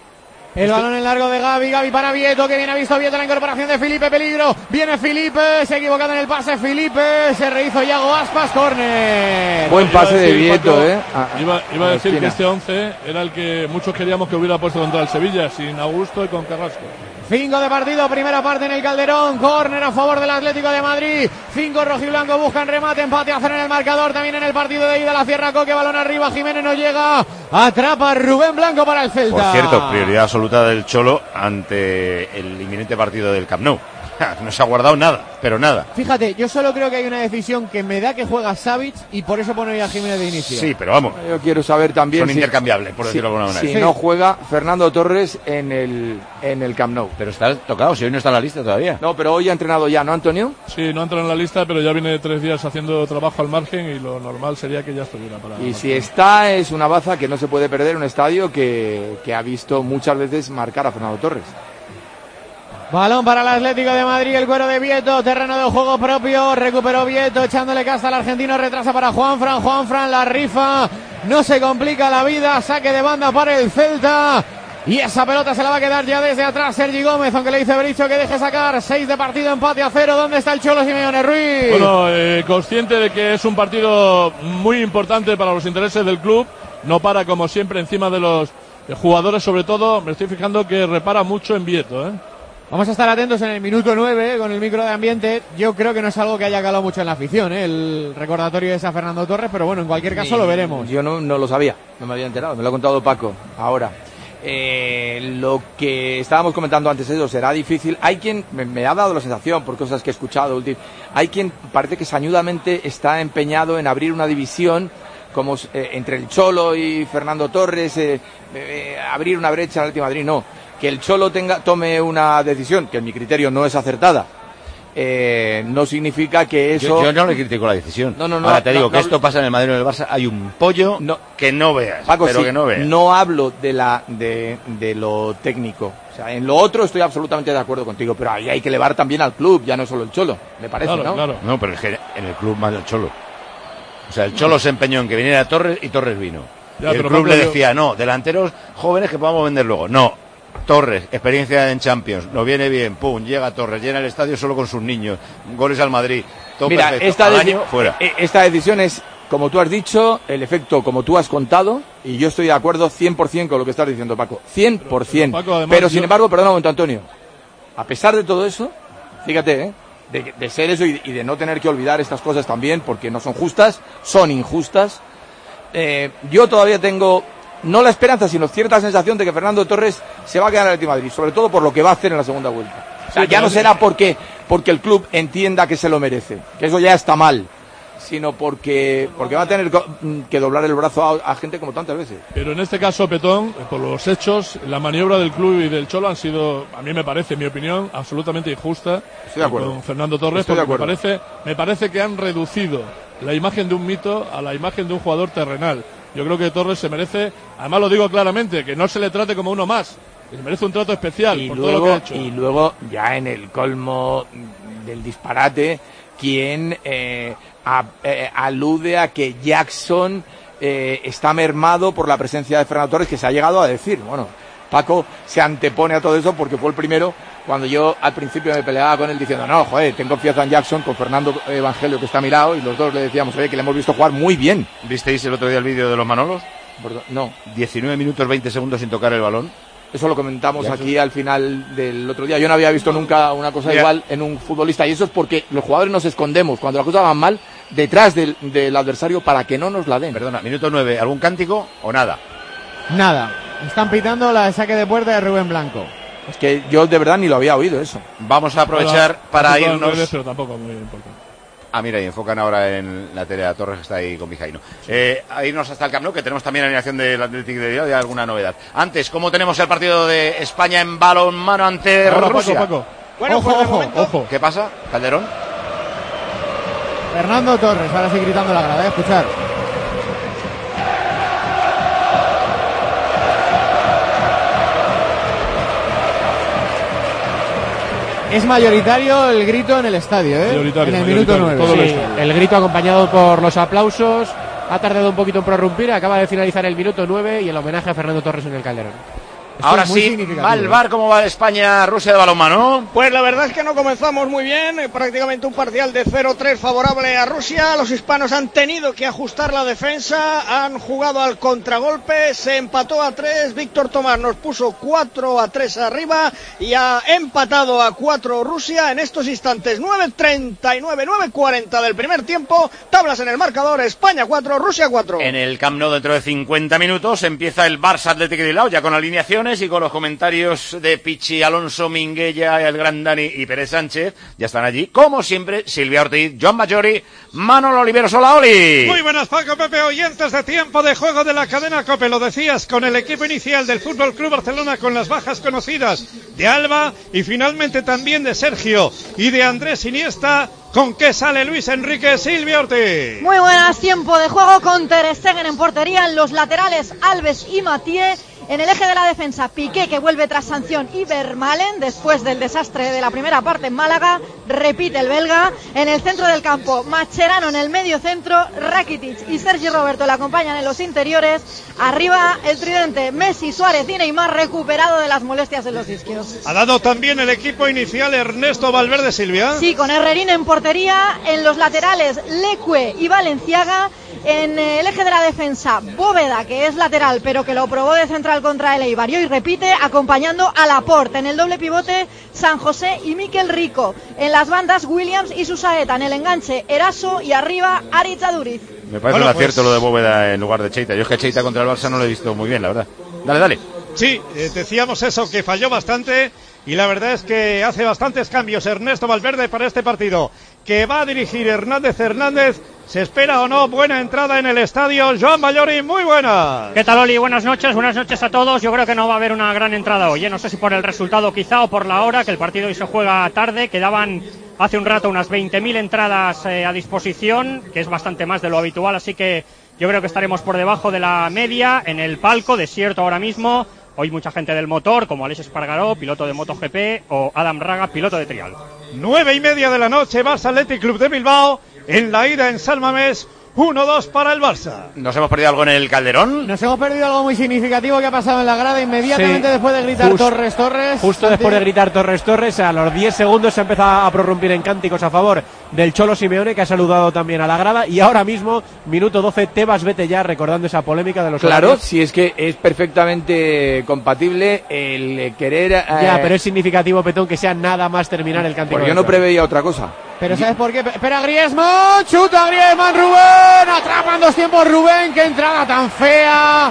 El balón en largo de Gavi, Gavi para Vieto, que bien ha visto Vieto la incorporación de Felipe, peligro, viene Felipe, se ha equivocado en el pase Felipe, se rehizo Iago Aspas, córner. Buen Iba a pase de decir, Vieto, Paco, ¿eh? A- Iba, iba a a decir que esquina. este once era el que muchos queríamos que hubiera puesto contra el Sevilla, sin Augusto y con Carrasco. Cinco de partido, primera parte en el Calderón, córner a favor del Atlético de Madrid, cinco rojiblanco buscan remate, empate a cero en el marcador, también en el partido de ida la cierra Coque, balón arriba, Jiménez no llega, atrapa Rubén Blanco para el Celta. Por cierto, prioridad absoluta del Cholo ante el inminente partido del Camp Nou. No se ha guardado nada, pero nada. Fíjate, yo solo creo que hay una decisión que me da que juega Savic y por eso pone a Jiménez de inicio. Sí, pero vamos. Yo quiero saber también Son si- intercambiables, por si- decirlo de alguna manera. Si no juega Fernando Torres en el, en el Camp Nou. Pero está tocado, si hoy no está en la lista todavía. No, pero hoy ha entrenado ya, ¿no, Antonio? Sí, no entra en la lista, pero ya viene tres días haciendo trabajo al margen y lo normal sería que ya estuviera para... Y si está, es una baza que no se puede perder, un estadio que, que ha visto muchas veces marcar a Fernando Torres. Balón para el Atlético de Madrid, el cuero de Vieto, terreno de juego propio, recuperó Vieto, echándole casta al argentino, retrasa para Juanfran, Juanfran la rifa, no se complica la vida, saque de banda para el Celta, y esa pelota se la va a quedar ya desde atrás Sergi Gómez, aunque le dice Bericho que deje sacar, seis de partido, empate a cero, ¿dónde está el Cholo Simeone Ruiz? Bueno, eh, consciente de que es un partido muy importante para los intereses del club, no para como siempre encima de los eh, jugadores, sobre todo, me estoy fijando que repara mucho en Vieto, ¿eh? Vamos a estar atentos en el minuto nueve con el micro de ambiente. Yo creo que no es algo que haya calado mucho en la afición, ¿eh? El recordatorio de esa Fernando Torres, pero bueno, en cualquier caso lo veremos. Yo no, no lo sabía, no me había enterado, me lo ha contado Paco ahora. Eh, lo que estábamos comentando antes, eso será difícil. Hay quien, me, me ha dado la sensación por cosas que he escuchado, últim- hay quien parece que sañudamente está empeñado en abrir una división como eh, entre el Cholo y Fernando Torres, eh, eh, abrir una brecha en el Atlético de Madrid, no. Que el Cholo tenga, tome una decisión, que en mi criterio no es acertada, eh, no significa que eso... Yo, yo no le critico la decisión. No, no, no, Ahora te no, digo no que hablo- esto pasa en el Madrid y en el Barça. Hay un pollo que no veas, Paco, pero sí, que no veas. no hablo de la de, de lo técnico. O sea, en lo otro estoy absolutamente de acuerdo contigo, pero ahí hay que elevar también al club, ya no solo el Cholo, me parece, ¿no? No, pero es que en el club más el Cholo. O sea, el Cholo se empeñó en que viniera Torres y Torres vino. Ya, y el pero club Paco, le yo- decía, no, delanteros jóvenes que podamos vender luego. No, Torres, experiencia en Champions, lo viene bien, pum, llega Torres, llena el estadio solo con sus niños, goles al Madrid, todo Mira, perfecto. esta, Al deci- año, fuera. eh, esta decisión es, como tú has dicho, el efecto como tú has contado, y yo estoy de acuerdo cien por ciento con lo que estás diciendo, Paco, cien por ciento. Pero, Paco, además, Pero sin yo- embargo, perdona un momento, Antonio, a pesar de todo eso, fíjate, ¿eh? de, de ser eso y, y de no tener que olvidar estas cosas también, porque no son justas, son injustas, eh, yo todavía tengo, no la esperanza, sino cierta sensación de que Fernando Torres se va a quedar en el Atlético de Madrid, sobre todo por lo que va a hacer en la segunda vuelta. O sea, Sí, ya pero- no será porque, porque el club entienda que se lo merece, que eso ya está mal, sino porque, porque va a tener co- que doblar el brazo a, a gente como tantas veces. Pero en este caso, Petón, eh, por los hechos, la maniobra del club y del Cholo han sido, a mí me parece, en mi opinión, absolutamente injusta. Estoy de acuerdo. Con Fernando Torres, Estoy de porque me acuerdo. parece, me parece que han reducido la imagen de un mito a la imagen de un jugador terrenal. Yo creo que Torres se merece, además lo digo claramente, que no se le trate como uno más, que se merece un trato especial Y por todo lo que ha luego, hecho. y luego, ya en el colmo del disparate, quien eh, a- eh, alude a que Jackson eh, está mermado por la presencia de Fernando Torres, que se ha llegado a decir. Bueno, Paco se antepone a todo eso porque fue el primero cuando yo al principio me peleaba con él diciendo, no, joder, tengo confianza en Jackson, con Fernando Evangelio que está a mi lado, y los dos le decíamos, oye, que le hemos visto jugar muy bien. ¿Visteis el otro día el vídeo de los Manolos? No. diecinueve minutos veinte segundos sin tocar el balón. Eso lo comentamos aquí al final del otro día. Yo no había visto nunca una cosa Mira. igual en un futbolista, y eso es porque los jugadores nos escondemos cuando las cosas van mal detrás del, del adversario para que no nos la den. Perdona, minuto nueve, ¿algún cántico o nada? Nada. Están pitando la saque de puerta de Rubén Blanco. Es que yo de verdad ni lo había oído eso. Vamos a aprovechar Hola, para irnos... Nueve, pero tampoco muy importante. Ah, mira, y enfocan ahora en la tele a Torres, que está ahí con Mijaino. Eh, a irnos hasta el Camp Nou, que tenemos también la alineación del Athletic de Bilbao y alguna novedad. Antes, ¿cómo tenemos el partido de España en balonmano ante Ahora, Rusia? Paco, Paco. Bueno, ojo, pues ojo, momento... ojo. ¿Qué pasa, Calderón? Fernando Torres, ahora sí gritando la grada, ¿eh? Escuchar. Es mayoritario el grito en el estadio, ¿eh? Mayoritario, en el minuto nueve. Sí, el grito acompañado por los aplausos. Ha tardado un poquito en prorrumpir. Acaba de finalizar el minuto nueve y el homenaje a Fernando Torres en el Calderón. Esto Ahora sí, va el V A R, ¿cómo va España-Rusia de balonmano? Pues la verdad es que no comenzamos muy bien, eh, prácticamente un parcial de cero tres favorable a Rusia. Los hispanos han tenido que ajustar la defensa, han jugado al contragolpe, se empató a tres, Víctor Tomás nos puso cuatro a tres arriba y ha empatado a cuatro Rusia en estos instantes. Nueve treinta y nueve, nueve cuarenta del primer tiempo, tablas en el marcador, España cuatro, Rusia cuatro. En el Camp Nou dentro de cincuenta minutos empieza el Barça Athletic de Bilbao, ya con alineaciones y con los comentarios de Pichi, Alonso, Minguella, el gran Dani y Pérez Sánchez. Ya están allí, como siempre, Silvia Ortiz, Joan Majori, Manolo Oliveros. Hola, Oli. Muy buenas, Paco, Pepe, oyentes de Tiempo de Juego de la cadena COPE. Lo decías, con el equipo inicial del Fútbol Club Barcelona, con las bajas conocidas de Alba y finalmente también de Sergio y de Andrés Iniesta. ¿Con qué sale Luis Enrique? Silvia Ortiz? Muy buenas, Tiempo de Juego con Ter Stegen en portería, en los laterales Alves y Mathieu. En el eje de la defensa, Piqué, que vuelve tras sanción, y Vermaelen, después del desastre de la primera parte en Málaga, repite el belga. En el centro del campo, Mascherano en el medio centro, Rakitic y Sergi Roberto le acompañan en los interiores. Arriba, el tridente, Messi, Suárez y Neymar, recuperado de las molestias en los isquios. Ha dado también el equipo inicial Ernesto Valverde, Silvia. Sí, con Herrerín en portería, en los laterales, Leque y Valenciaga. En el eje de la defensa, Bóveda, que es lateral, pero que lo probó de central contra el Eibar, y hoy repite, acompañando a Laporte. En el doble pivote, San José y Miquel Rico. En las bandas, Williams y Susaeta. En el enganche, Eraso, y arriba, Aritz Aduriz. Me parece bueno, un acierto pues... lo de Bóveda en lugar de Cheita. Yo es que Cheita contra el Barça no lo he visto muy bien, la verdad. Dale, dale. Sí, eh, decíamos eso, que falló bastante, y la verdad es que hace bastantes cambios Ernesto Valverde para este partido, que va a dirigir Hernández Hernández. ¿Se espera o no buena entrada en el estadio? Joan Majori, muy buena. ¿Qué tal, Oli? Buenas noches, buenas noches a todos. Yo creo que no va a haber una gran entrada hoy, ¿eh? No sé si por el resultado quizá o por la hora, que el partido hoy se juega tarde. Quedaban hace un rato unas veinte mil entradas eh, a disposición, que es bastante más de lo habitual, así que yo creo que estaremos por debajo de la media. En el palco, desierto ahora mismo. Hoy mucha gente del motor, como Alex Espargaró, piloto de MotoGP, o Adam Raga, piloto de trial. Nueve y media de la noche, Barça Athletic Club de Bilbao. En la ida en San Mamés, uno dos para el Barça. ¿Nos hemos perdido algo en el Calderón? Nos hemos perdido algo muy significativo que ha pasado en la grada inmediatamente sí. después de gritar Just, Torres, Torres. Justo después de gritar Torres, Torres, a los diez segundos se ha empezado a prorrumpir en cánticos a favor del Cholo Simeone, que ha saludado también a la grada, y ahora mismo, minuto doce, Tebas, vete ya, recordando esa polémica de los Claro, horarios. Si es que es perfectamente compatible el querer... Eh... Ya, pero es significativo, Petón, que sea nada más terminar el cántico. Porque yo no preveía otra cosa. Pero ¿sabes por qué? Espera Griezmann, chuta Griezmann, Rubén, atrapan dos tiempos Rubén, qué entrada tan fea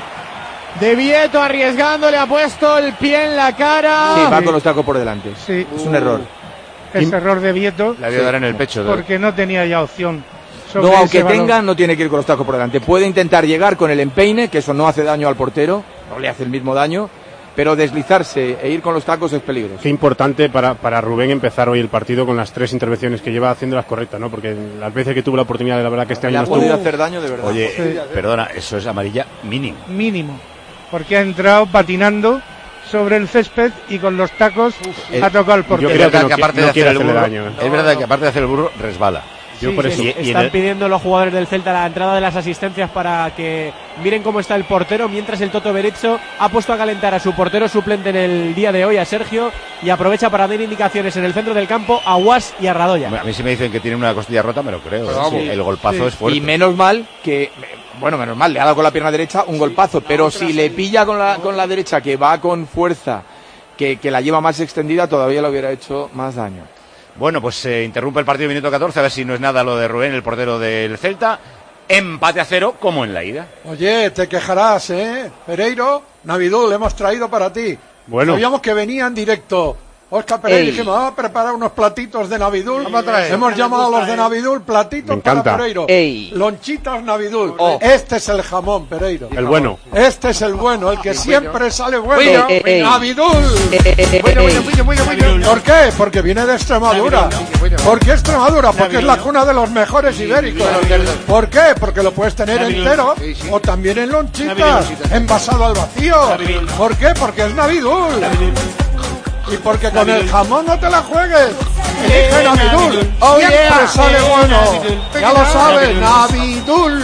de Vieto, arriesgando, le ha puesto el pie en la cara. Sí, va con los tacos por delante. Sí. Es un error. Es y... error de Vieto. Le había sí. dar en el pecho. ¿no? Porque no tenía ya opción. No, aunque tenga, no tiene que ir con los tacos por delante. Puede intentar llegar con el empeine, que eso no hace daño al portero, no le hace el mismo daño. Pero deslizarse e ir con los tacos es peligroso. Qué importante para, para Rubén empezar hoy el partido con las tres intervenciones que lleva haciendo las correctas, ¿no? Porque las veces que tuvo la oportunidad, de la verdad que este año le no ha podido estuvo... hacer daño de verdad. Oye, sí. perdona, eso es amarilla mínimo. Mínimo. Porque ha entrado patinando sobre el césped y con los tacos Uf, ha tocado el portero. Yo creo que, que, no, aparte no de hacer el burro, daño, ¿eh? Es verdad que aparte de hacer el burro, resbala. Yo sí, por eso. Sí, están el... pidiendo los jugadores del Celta la entrada de las asistencias para que miren cómo está el portero, mientras el Toto Berizzo ha puesto a calentar a su portero suplente en el día de hoy, a Sergio, y aprovecha para dar indicaciones en el centro del campo a Guas y a Radoya. A mí si me dicen que tiene una costilla rota, me lo creo. ¿eh? Sí. El golpazo sí. es fuerte. Y menos mal que, bueno, menos mal, le ha dado con la pierna derecha un golpazo, pero si le pilla con la, con la derecha, que va con fuerza, que, que la lleva más extendida, todavía le hubiera hecho más daño. Bueno, pues se eh, interrumpe el partido minuto catorce, a ver si no es nada lo de Rubén, el portero del Celta. Empate a cero, como en la ida. Oye, te quejarás, ¿eh? Pereiro, Navidul, le hemos traído para ti. Bueno. Sabíamos que venía en directo Óscar Pereiro, dijimos, vamos a preparar unos platitos de Navidul. Hemos llamado a los de Navidul platitos para Pereiro. Ey. Lonchitas Navidul. Oh. Este es el jamón, Pereiro. El bueno. Este es el bueno, el que el siempre bueno. sale bueno. Ey, ey, Navidul. Ey, bueno, bueno, bueno, bueno, bueno. ¿Por qué? Porque viene de Extremadura. ¿Por qué Extremadura? Porque es la cuna de los mejores ibéricos. ¿Por qué? Porque lo puedes tener entero o también en lonchitas, envasado al vacío. ¿Por qué? Porque es Navidul. Y porque con el jamón no te la juegues. Elige Navidul. Oh, siempre yeah. sale bueno. Ya lo sabes, Navidul.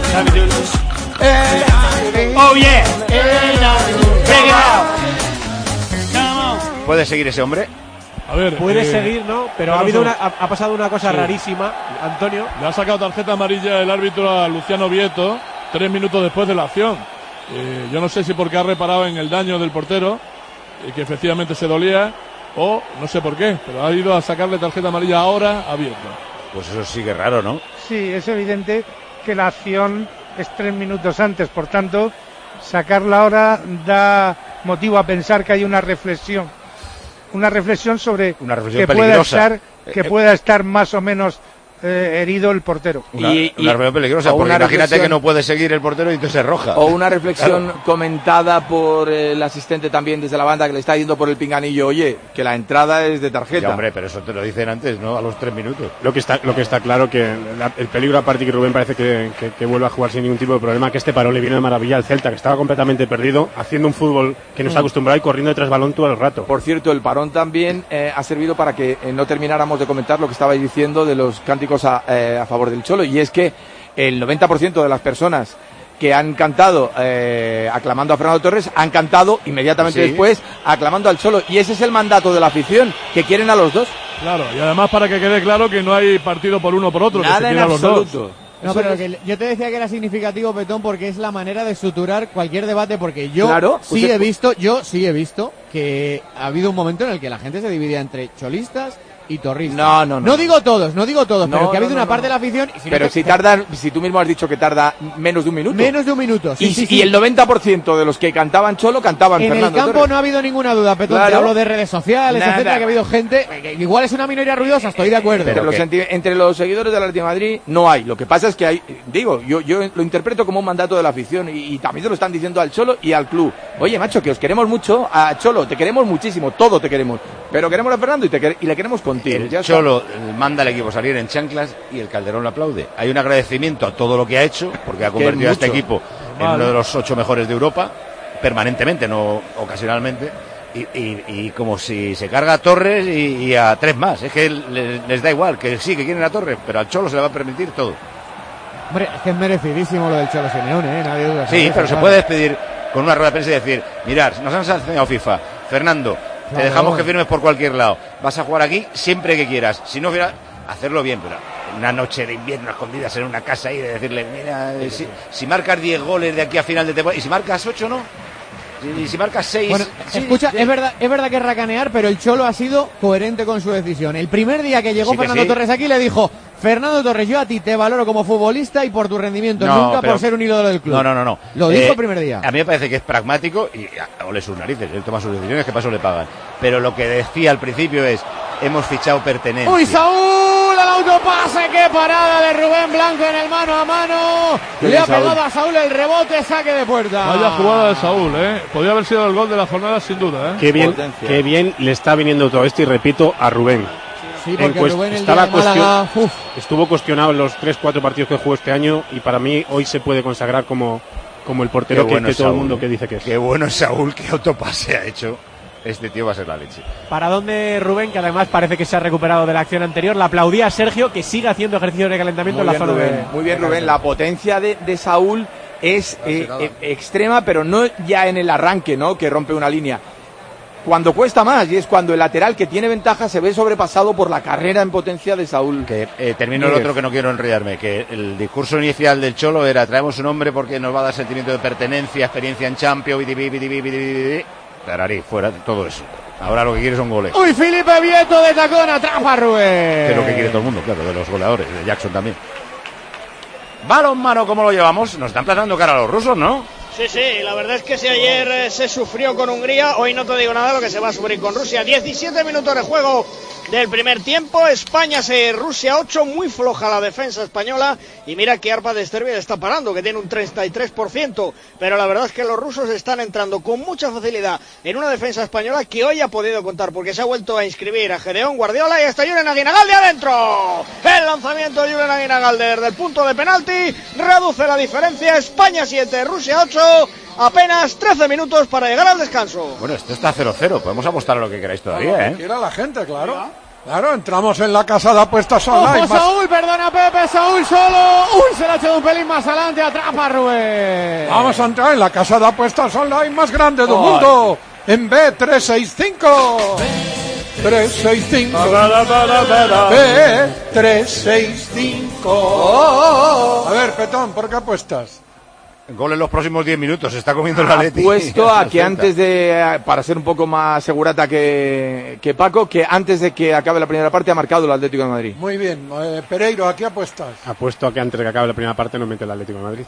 Eh, oh yeah. ¿Puede seguir ese hombre? A ver, puede eh, seguir, ¿no? Pero ha habido una, ha, ha pasado una cosa sí. rarísima, Antonio. Le ha sacado tarjeta amarilla el árbitro a Luciano Vieto tres minutos después de la acción. Eh, yo no sé si porque ha reparado en el daño del portero, y que efectivamente se dolía, o no sé por qué, pero ha ido a sacarle tarjeta amarilla ahora a Vieto. Pues eso sí que es raro, ¿no? Sí, es evidente que la acción es tres minutos antes, por tanto, sacarla ahora da motivo a pensar que hay una reflexión, una reflexión sobre una reflexión que pueda estar, que pueda estar más o menos Eh, herido el portero. Una, y, una reflexión peligrosa, porque una imagínate que no puede seguir el portero y entonces es roja. O una reflexión claro. comentada por el asistente también desde la banda, que le está diciendo por el pinganillo, oye, que la entrada es de tarjeta. Ya, hombre, pero eso te lo dicen antes, ¿no? A los tres minutos. Lo que está, lo que está claro que la, el peligro, aparte que Rubén parece que, que, que vuelve a jugar sin ningún tipo de problema, que este parón le viene de maravilla al Celta, que estaba completamente perdido, haciendo un fútbol que no está acostumbrado y corriendo detrás balón todo el rato. Por cierto, el parón también eh, ha servido para que eh, no termináramos de comentar lo que estabais diciendo de los cánticos a, eh, a favor del Cholo, y es que el noventa por ciento de las personas que han cantado eh, aclamando a Fernando Torres han cantado inmediatamente sí. después aclamando al Cholo, y ese es el mandato de la afición, que quieren a los dos. Claro, y además para que quede claro que no hay partido por uno o por otro, nada que se en a los absoluto. Dos. No, pero que yo te decía que era significativo, Petón, porque es la manera de suturar cualquier debate, porque yo claro, sí he visto, yo sí he visto que ha habido un momento en el que la gente se dividía entre cholistas y torristas. No, no, no. No digo todos, no digo todos, no, pero que ha habido no, no, una parte no. de la afición. Y si pero no, si tardan, si tú mismo has dicho que tarda menos de un minuto. Menos de un minuto, sí, y, sí, y sí. el noventa por ciento de los que cantaban Cholo cantaban en Fernando el campo Torres. No ha habido ninguna duda, Petón. Claro. Te hablo de redes sociales, Nada. etcétera, que ha habido gente. Igual es una minoría ruidosa, estoy de acuerdo. Pero los enti- entre los seguidores del Atlético de Madrid no hay. Lo que pasa es que hay, digo, yo, yo lo interpreto como un mandato de la afición, y, y también se lo están diciendo al Cholo y al club. Oye, macho, que os queremos mucho, a Cholo, te queremos muchísimo, todo te queremos, pero queremos a Fernando y, te quer- y le queremos contigo. El ya Cholo manda al equipo salir en chanclas y el Calderón lo aplaude. Hay un agradecimiento a todo lo que ha hecho, porque ha convertido a este equipo en uno de los ocho mejores de Europa, permanentemente, no ocasionalmente, y, y, y como si se carga a Torres y, y a tres más. Es que les, les da igual, que sí, que quieren a Torres, pero al Cholo se le va a permitir todo. Hombre, es que es merecidísimo lo del Cholo Simeone, ¿eh? Nadie duda. Sí, pero se puede despedir con una rueda de prensa y decir, mirad, nos han sancionado FIFA, Fernando, te claro. dejamos que firmes por cualquier lado, vas a jugar aquí siempre que quieras, si no, hacerlo bien, pero una noche de invierno escondidas en una casa y de decirle, mira, si, si marcas diez goles de aquí a final de temporada, y si marcas ocho, ¿no? Y si marcas seis... Bueno, sí, escucha, sí. es verdad es verdad que es racanear, pero el Cholo ha sido coherente con su decisión. El primer día que llegó sí que Fernando sí. Torres aquí le dijo, Fernando Torres, yo a ti te valoro como futbolista y por tu rendimiento, no, nunca pero, por ser un ídolo del club. No, no, no. no. Lo dijo eh, el primer día. A mí me parece que es pragmático y ole sus narices, él toma sus decisiones, que paso le pagan. Pero lo que decía al principio es, hemos fichado pertenencia. ¡Uy, Saúl! ¡Al autopase! ¡Qué parada de Rubén Blanco en el mano a mano! Le ha pegado Saúl. a Saúl el rebote, saque de puerta. Vaya jugada de Saúl, ¿eh? Podría haber sido el gol de la jornada sin duda, ¿eh? Qué bien, qué bien le está viniendo todo esto, y repito, a Rubén. Sí, porque cuest- Rubén el estaba día de Málaga, cuestion- estuvo cuestionado en los tres cuatro partidos que jugó este año, y para mí hoy se puede consagrar como, como el portero que, bueno que todo Saúl, el mundo que dice que es. Qué bueno es Saúl, qué autopase ha hecho. este tío va a ser la leche. ¿Para dónde Rubén, que además parece que se ha recuperado de la acción anterior? Le aplaudía a Sergio, que sigue haciendo ejercicios de calentamiento Muy en la bien, zona Rubén, de... Muy bien, Rubén. La potencia de, de Saúl es eh, eh, extrema, pero no ya en el arranque, ¿no? Que rompe una línea. Cuando cuesta más, y es cuando el lateral que tiene ventaja se ve sobrepasado por la carrera en potencia de Saúl. Que eh, termino el otro, que no quiero enrollarme, que el discurso inicial del Cholo era: traemos un hombre porque nos va a dar sentimiento de pertenencia, experiencia en Champions, bidi, bidi, bidi, bidi. Tararí, fuera de todo eso. Ahora lo que quiere son goles. Uy, Felipe Vieto de tacón, atrapa a Rubén. Que es lo que quiere todo el mundo, claro, de los goleadores, de Jackson también. Balón mano, ¿cómo lo llevamos? Nos están plantando cara a los rusos, ¿no? Sí, sí, la verdad es que si ayer eh, se sufrió con Hungría, hoy no te digo nada de lo que se va a sufrir con Rusia. diecisiete minutos de juego del primer tiempo, España seis, Rusia ocho, muy floja la defensa española, y mira que Arpa de Esterbia está parando, que tiene un treinta y tres por ciento, pero la verdad es que los rusos están entrando con mucha facilidad en una defensa española que hoy ha podido contar, porque se ha vuelto a inscribir a Gedeón Guardiola y hasta Julen Aguinagalde adentro. El lanzamiento de Julen Aguinagalde desde el punto de penalti reduce la diferencia, España siete, Rusia ocho, apenas trece minutos para llegar al descanso. Bueno, esto está cero cero, podemos apostar a lo que queráis todavía, ¿eh? Quiera la gente, claro. Claro, entramos en la casa de apuestas online. Ojo, Saúl, perdona Pepe, Saúl solo. Uy, se la ha echado un pelín más adelante, atrapa a Rubén. Vamos a entrar en la casa de apuestas online más grande del mundo, en B trescientos sesenta y cinco. trescientos sesenta y cinco. B trescientos sesenta y cinco. A ver, Petón, ¿por qué apuestas? Gol en los próximos diez minutos, se está comiendo el Atleti. Apuesto a que antes de, para ser un poco más segurata que, que Paco, que antes de que acabe la primera parte ha marcado el Atlético de Madrid. Muy bien, eh, Pereiro, ¿a qué apuestas? Apuesto a que antes de que acabe la primera parte no mete el Atlético de Madrid.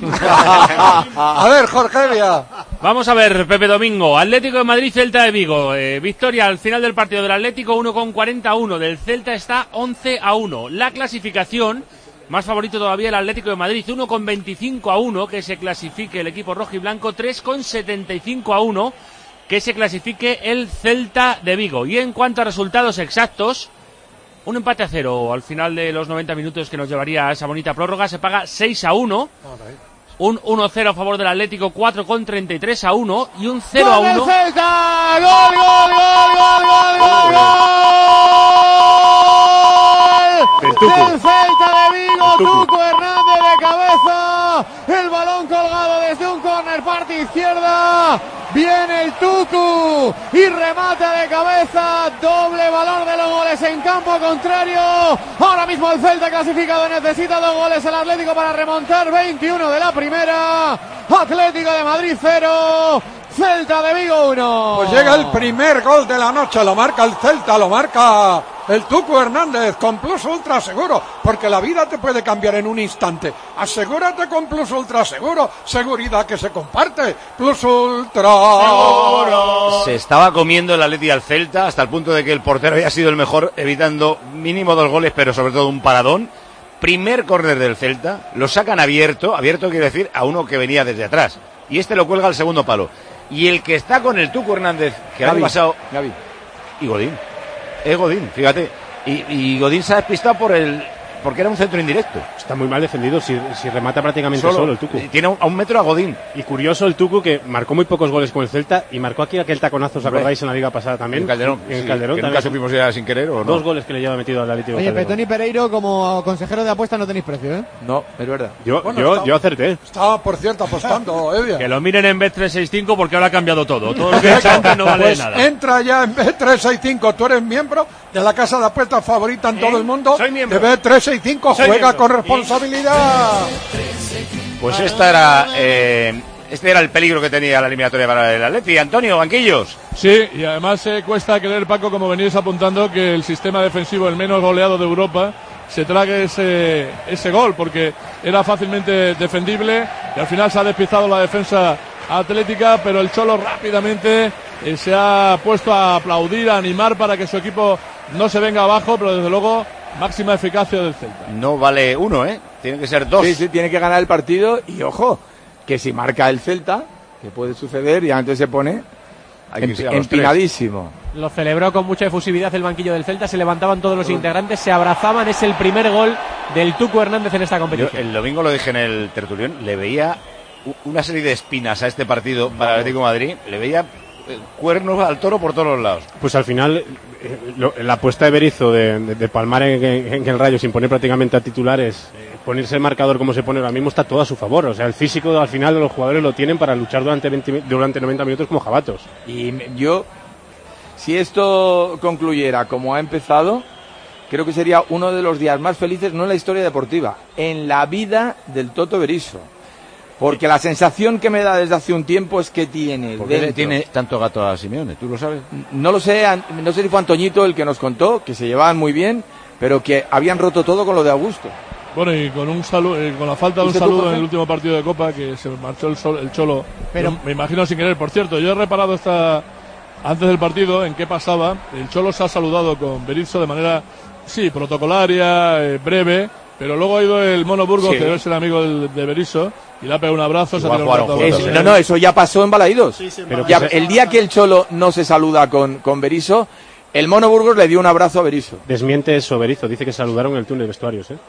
A ver, Jorge Evia. Vamos a ver, Pepe Domingo. Atlético de Madrid, Celta de Vigo. Eh, victoria al final del partido del Atlético, uno con cuarenta a uno. Del Celta está once a uno. La clasificación, más favorito todavía el Atlético de Madrid, uno con veinticinco a uno, que se clasifique el equipo rojo y blanco, tres con setenta y cinco a uno, que se clasifique el Celta de Vigo. Y en cuanto a resultados exactos, un empate a cero al final de los noventa minutos que nos llevaría a esa bonita prórroga, se paga seis a uno. Un uno cero a favor del Atlético, cuatro con treinta y tres a uno, y un cero a uno. ¡Gol del Celta! ¡Gol, gol, gol, gol, gol, gol, gol! ¡Del Celta de Vigo! Tucu Hernández de cabeza. El balón colgado desde un córner, parte izquierda. Viene el Tucu y remata de cabeza. Doble valor de los goles en campo contrario. Ahora mismo el Celta clasificado, necesita dos goles el Atlético para remontar. veintiuno de la primera. Atlético de Madrid cero. Celta de Vigo uno. Pues llega el primer gol de la noche, lo marca el Celta, lo marca el Tucu Hernández con Plus Ultra Seguro, porque la vida te puede cambiar en un instante. Asegúrate con Plus Ultra Seguro, seguridad que se comparte. Plus Ultra Seguro. Se estaba comiendo el Atleti al Celta hasta el punto de que el portero había sido el mejor, evitando mínimo dos goles, pero sobre todo un paradón. Primer córner del Celta, lo sacan abierto, abierto quiere decir a uno que venía desde atrás, y este lo cuelga al segundo palo. Y el que está con el Tucu Hernández, que el año pasado... Gavi. Y Godín. Es Godín, fíjate. Y, y Godín se ha despistado por el... porque era un centro indirecto. Está muy mal defendido, si, si remata prácticamente solo, solo el Tucu. Tiene un, a un metro a Godín. Y curioso el Tucu, que marcó muy pocos goles con el Celta y marcó aquí aquel taconazo, ¿os acordáis, en la liga pasada también? En Calderón. En sí, Calderón que también. Nunca supimos ya sin querer, ¿o no? Dos goles que le lleva metido al Atlético. Oye, Petón y Pereiro, como consejero de apuestas no tenéis precio, ¿eh? No, es verdad. Yo, Bueno, yo, está- yo acerté. Estaba, por cierto, apostando, Evia. Que lo miren en B trescientos sesenta y cinco porque ahora ha cambiado todo. Todo lo que he hecho antes no vale Pues nada. entra ya en B trescientos sesenta y cinco, tú eres miembro de la casa de apuestas favorita en todo el mundo. Soy miembro. De B trescientos sesenta y cinco, Soy juega miembro. con responsabilidad. Pues esta era... Eh, este era el peligro que tenía la eliminatoria para el Atleti. Antonio, banquillos. Sí, y además eh, cuesta creer, Paco, como veníais apuntando, que el sistema defensivo, el menos goleado de Europa, se trague ese, ese gol, porque era fácilmente defendible y al final se ha despistado la defensa atlética, pero el Cholo rápidamente eh, se ha puesto a aplaudir, a animar para que su equipo no se venga abajo, pero desde luego máxima eficacia del Celta. No vale uno, ¿eh? Tiene que ser dos. Sí, sí, tiene que ganar el partido y ojo, que si marca el Celta, que puede suceder, y antes se pone Hay que emp- irse a los empinadísimo. Lo celebró con mucha efusividad el banquillo del Celta, se levantaban todos los integrantes, se abrazaban, es el primer gol del Tucu Hernández en esta Yo competición. el domingo lo dije en el tertulión, le veía u- una serie de espinas a este partido para el Atlético de Madrid, le veía cuernos al toro por todos los lados. Pues al final, eh, lo, la apuesta de Berizzo de, de, de palmar en, en, en el Rayo sin poner prácticamente a titulares, eh, ponerse el marcador como se pone ahora mismo, está todo a su favor. O sea, el físico al final los jugadores lo tienen para luchar durante, veinte, durante noventa minutos como jabatos. Y yo, si esto concluyera como ha empezado, creo que sería uno de los días más felices, no en la historia deportiva, en la vida del Toto Berizzo. Porque la sensación que me da desde hace un tiempo es que tiene... ¿Por qué le tiene tanto gato a Simeone? ¿Tú lo sabes? No lo sé, no sé si fue Antoñito el que nos contó, que se llevaban muy bien, pero que habían roto todo con lo de Augusto. Bueno, y con un saludo, eh, con la falta de un saludo en el último partido de Copa, que se marchó el, sol, el Cholo, pero yo, me imagino sin querer. Por cierto, yo he reparado esta antes del partido en qué pasaba. El Cholo se ha saludado con Berizzo de manera, sí, protocolaria, eh, breve, pero luego ha ido el Mono Burgos, sí, que es el amigo del, de Berizzo, y le ha pegado un abrazo. Se ha un rato es, no, no, eso ya pasó en Balaídos. Sí, sí, pero ya, el día que el Cholo no se saluda con, con Berizzo, el Mono Burgos le dio un abrazo a Berizzo. Desmiente eso Berizzo, dice que saludaron en el túnel de vestuarios, ¿eh?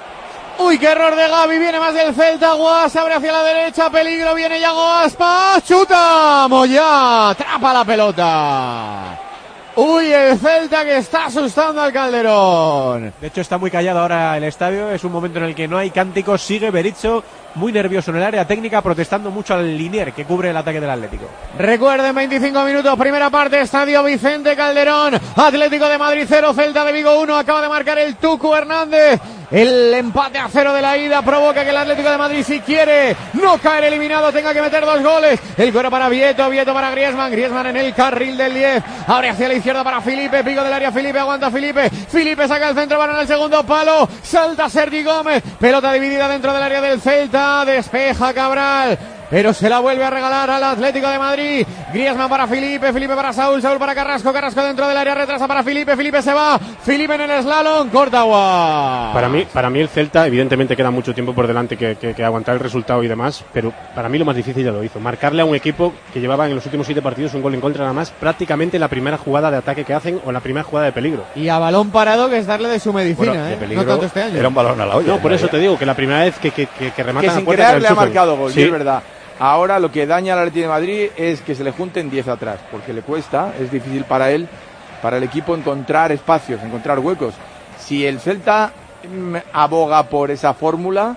Uy, qué error de Gavi, viene más del Celta, Guas abre hacia la derecha, peligro, viene Yago Aspas, chuta, Moyá, atrapa la pelota. Uy, el Celta que está asustando al Calderón. De hecho está muy callado ahora el estadio, es un momento en el que no hay cánticos, sigue Berizzo muy nervioso en el área técnica, protestando mucho al linier que cubre el ataque del Atlético. Recuerden, veinticinco minutos, primera parte, estadio Vicente Calderón, Atlético de Madrid cero, Celta de Vigo uno, acaba de marcar el Tucu Hernández. El empate a cero de la ida provoca que el Atlético de Madrid, si quiere no caer eliminado, tenga que meter dos goles. El cuero para Vieto, Vieto para Griezmann, Griezmann en el carril del diez, abre hacia la izquierda para Felipe, pico del área Felipe, aguanta Felipe, Felipe saca el centro, para en el segundo palo, salta Sergi Gómez, pelota dividida dentro del área del Celta, despeja Cabral, pero se la vuelve a regalar al Atlético de Madrid. Griezmann para Felipe, Felipe para Saúl, Saúl para Carrasco, Carrasco dentro del área, retrasa para Felipe, Felipe se va, Felipe en el slalom, corta agua. Para mí, para mí el Celta, evidentemente queda mucho tiempo por delante que, que, que aguantar el resultado y demás, pero para mí lo más difícil ya lo hizo, marcarle a un equipo que llevaba en los últimos siete partidos un gol en contra nada más, prácticamente la primera jugada de ataque que hacen o la primera jugada de peligro. Y a balón parado, que es darle de su medicina, bueno, de ¿eh? peligro, no tanto este año. Era un balón a la olla. No, por eso te digo que la primera vez que, que, que, que rematan que sin a puerta crear le ha marcado gol, sí, es verdad. Ahora lo que daña al Atlético de Madrid es que se le junten diez atrás, porque le cuesta, es difícil para él, para el equipo encontrar espacios, encontrar huecos. Si el Celta mm, aboga por esa fórmula,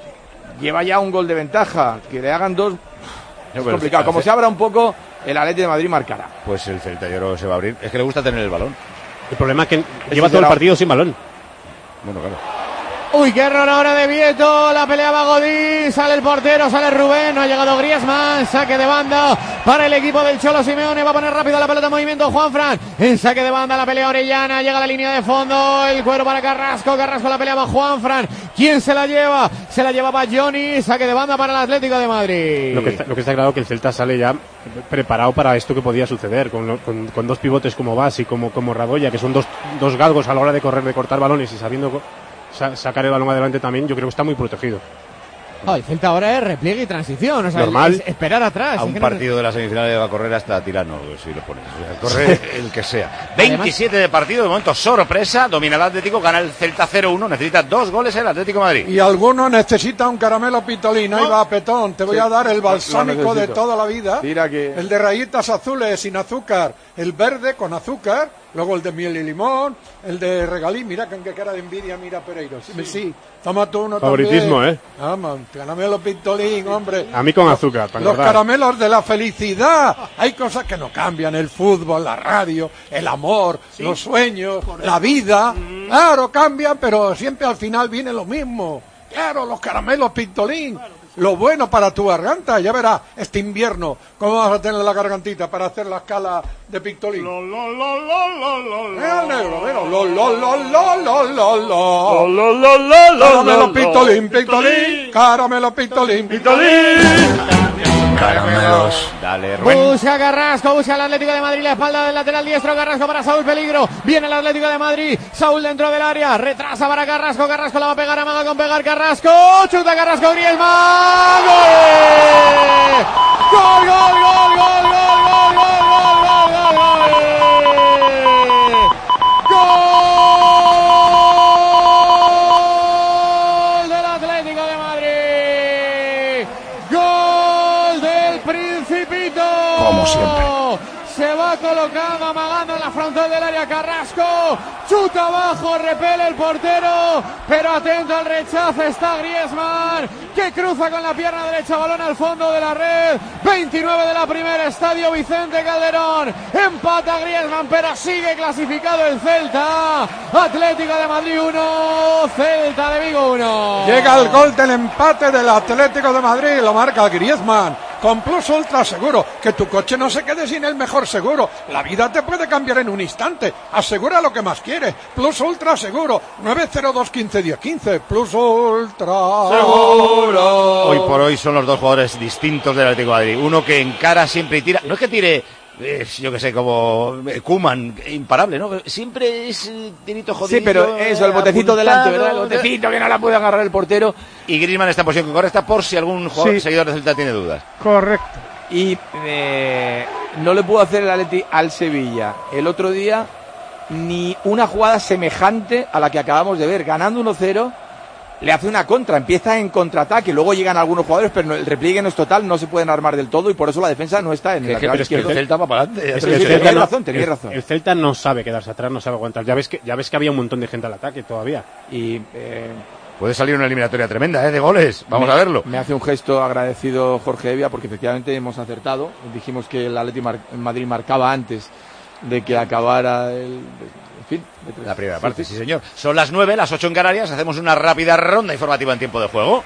lleva ya un gol de ventaja, que le hagan dos, es no, complicado. Como se abra un poco, el Atlético de Madrid marcará. Pues el Celta yo creo que se va a abrir, es que le gusta tener el balón. El problema es que es lleva todo el partido sin balón. Bueno, claro. Uy, qué error ahora de Vieto, la pelea va Godín, sale el portero, sale Rubén, no ha llegado Griezmann, saque de banda para el equipo del Cholo Simeone, va a poner rápido la pelota en movimiento Juanfran, en saque de banda la pelea Orellana, llega a la línea de fondo, el cuero para Carrasco, Carrasco la pelea va Juanfran, ¿quién se la lleva? Se la llevaba Johnny, saque de banda para el Atlético de Madrid. Lo que está, lo que está claro que el Celta sale ya preparado para esto que podía suceder, con, con, con dos pivotes como Bas y como, como Radoya, que son dos, dos galgos a la hora de correr, de cortar balones y sabiendo sacar el balón adelante también, yo creo que está muy protegido. Oh, el Celta ahora es repliegue y transición, o sea, normal. Es esperar atrás. A un partido no... de la semifinal va a correr hasta Tirano, si lo pones. O sea, corre el que sea. veintisiete de partido, de momento sorpresa, domina el Atlético, gana el Celta cero uno, necesita dos goles el Atlético de Madrid. Y alguno necesita un caramelo pitolín, ¿no? Ahí va Petón, te voy sí. a dar el balsámico de toda la vida. Mira que... El de rayitas azules sin azúcar, el verde con azúcar, luego el de miel y limón, el de regalí, mira con qué cara de envidia mira Pereiro. Sí, sí. sí. Toma tú uno favoritismo, también. ¿eh? Vamos, caramelo pistolín, hombre. A mí con azúcar, para Los caramelos de la felicidad. Hay cosas que no cambian, el fútbol, la radio, el amor, ¿sí? los sueños, correcto. La vida. Mm. Claro, cambian, pero siempre al final viene lo mismo. Claro, los caramelos pistolín. Claro. Lo bueno para tu garganta, ya verás, este invierno, cómo vas a tener la gargantita para hacer la escala de Pictolín. Mira el negro, mira, lo, lo, lo, lo, lo, lo, lo. Caramelo Pictolín, Pictolín, caramelo Pictolín, Pictolín. Caramelos. Dale, Rubén. Busca Carrasco, busca el Atlético de Madrid, la espalda del lateral diestro, Carrasco para Saúl, peligro. Viene el Atlético de Madrid, Saúl dentro del área, retrasa para Carrasco, Carrasco la va a pegar, amaga con pegar Carrasco, chuta Carrasco, Griezmann. ¡Gol! ¡Gol, gol, gol, gol, gol, gol, gol, gol, gol, gol! ¡Gol del Atlético de Madrid! ¡Gol del Principito! como siempre. Se va colocando, amagando en la frontal del área Carrasco. Chuta abajo, repele el portero. Pero atento al rechazo está Griezmann, que cruza con la pierna derecha, balón al fondo de la red. veintinueve de la primera, Estadio Vicente Calderón. Empata Griezmann, pero sigue clasificado el Celta. Atlético de Madrid uno, Celta de Vigo uno. Llega el gol del empate del Atlético de Madrid. Lo marca Griezmann. Con Plus Ultra Seguro, que tu coche no se quede sin el mejor seguro. La vida te puede cambiar en un instante. Asegura lo que más quieres. Plus Ultra Seguro, nueve cero dos, quince, diez, quince. Plus Ultra Seguro. Hoy por hoy son los dos jugadores distintos del Atlético de Madrid. Uno que encara siempre y tira. No es que tire, eh, yo que sé, como Koeman, imparable, ¿no? Siempre es eh, tirito jodido. Sí, pero eso, el botecito apuntado, delante, ¿verdad? El botecito que no la puede agarrar el portero. Y Griezmann está en posición correcta por si algún jugador sí. seguidor de Celta tiene dudas. Correcto. Y eh, no le pudo hacer el Atleti al Sevilla el otro día ni una jugada semejante a la que acabamos de ver. Ganando uno cero, le hace una contra, empieza en contraataque, luego llegan algunos jugadores, pero no, el repliegue no es total, no se pueden armar del todo y por eso la defensa no está en el lateral izquierdo. El Celta va para adelante. Tenías razón, tenías razón. El Celta no sabe quedarse atrás, no sabe aguantar. Ya ves que, ya ves que había un montón de gente al ataque todavía. Y... Eh, puede salir una eliminatoria tremenda, ¿eh? De goles. Vamos me, a verlo. Me hace un gesto agradecido Jorge Evia porque efectivamente hemos acertado. Dijimos que el Atlético de Madrid marcaba antes de que acabara el... En fin, la primera parte, sí, sí señor. Son las nueve, las ocho en Canarias. Hacemos una rápida ronda informativa en tiempo de juego.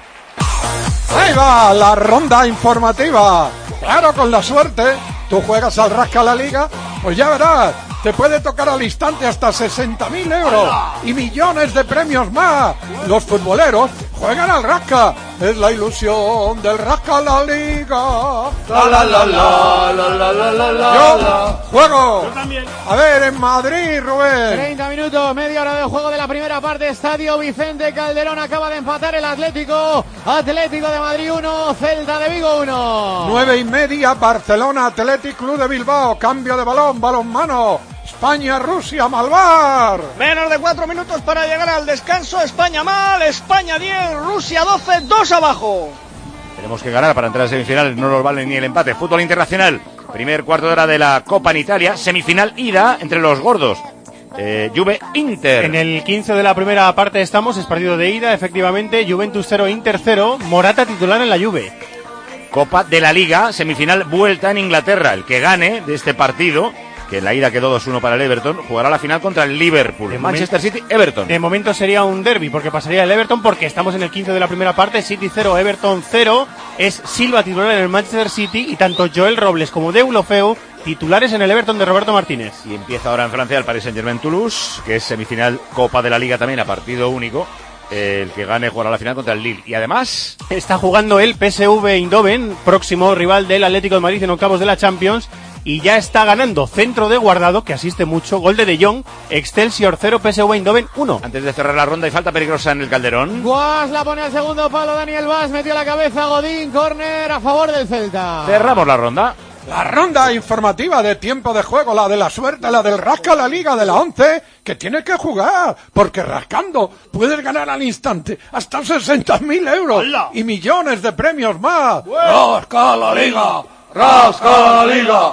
Ahí va la ronda informativa. Claro, con la suerte, tú juegas al Rasca la Liga, pues ya verás. Te puede tocar al instante hasta sesenta mil euros y millones de premios más. Los futboleros juegan al Rasca. Es la ilusión del Rasca la Liga. La, la, la, la, la, la, la, la, la. Yo juego. Yo también. A ver, en Madrid, Rubén. treinta minutos, media hora de juego de la primera parte. Estadio Vicente Calderón, acaba de empatar el Atlético. Atlético de Madrid uno, Celta de Vigo uno. Nueve y media, Barcelona Athletic Club de Bilbao. Cambio de balón, balón mano. España-Rusia, Malvar. Menos de cuatro minutos para llegar al descanso. España mal, España diez, Rusia doce, dos abajo. Tenemos que ganar para entrar a semifinales, no nos vale ni el empate. Fútbol internacional, primer cuarto de hora de la Copa en Italia, semifinal ida entre los gordos. Eh, Juve Inter. En el quince de la primera parte estamos, es partido de ida, efectivamente. Juventus cero, Inter cero, Morata titular en la Juve. Copa de la Liga, semifinal vuelta en Inglaterra. El que gane de este partido, que en la ida quedó dos uno para el Everton, jugará la final contra el Liverpool. De Manchester City, Everton. De momento sería un derbi, porque pasaría el Everton, porque estamos en el quince de la primera parte. City cero, Everton cero. Es Silva titular en el Manchester City y tanto Joel Robles como Deulofeu titulares en el Everton de Roberto Martínez. Y empieza ahora en Francia el Paris Saint-Germain Toulouse, que es semifinal Copa de la Liga también a partido único. El que gane jugará la final contra el Lille. Y además está jugando el P S V Eindhoven, próximo rival del Atlético de Madrid en octavos de la Champions. Y ya está ganando, centro de Guardado, que asiste mucho, gol de De Jong, Excelsior cero, P S V Eindhoven uno. Antes de cerrar la ronda y falta peligrosa en el Calderón. Guas la pone al segundo palo, Daniel Vaz metió la cabeza, Godín, córner a favor del Celta. Cerramos la ronda. La ronda informativa de tiempo de juego, la de la suerte, la del Rasca la Liga de la once, que tiene que jugar, porque rascando puedes ganar al instante hasta sesenta mil euros ¡Hola! Y millones de premios más. Bueno. ¡Rasca la Liga! ¡Rasca la Liga!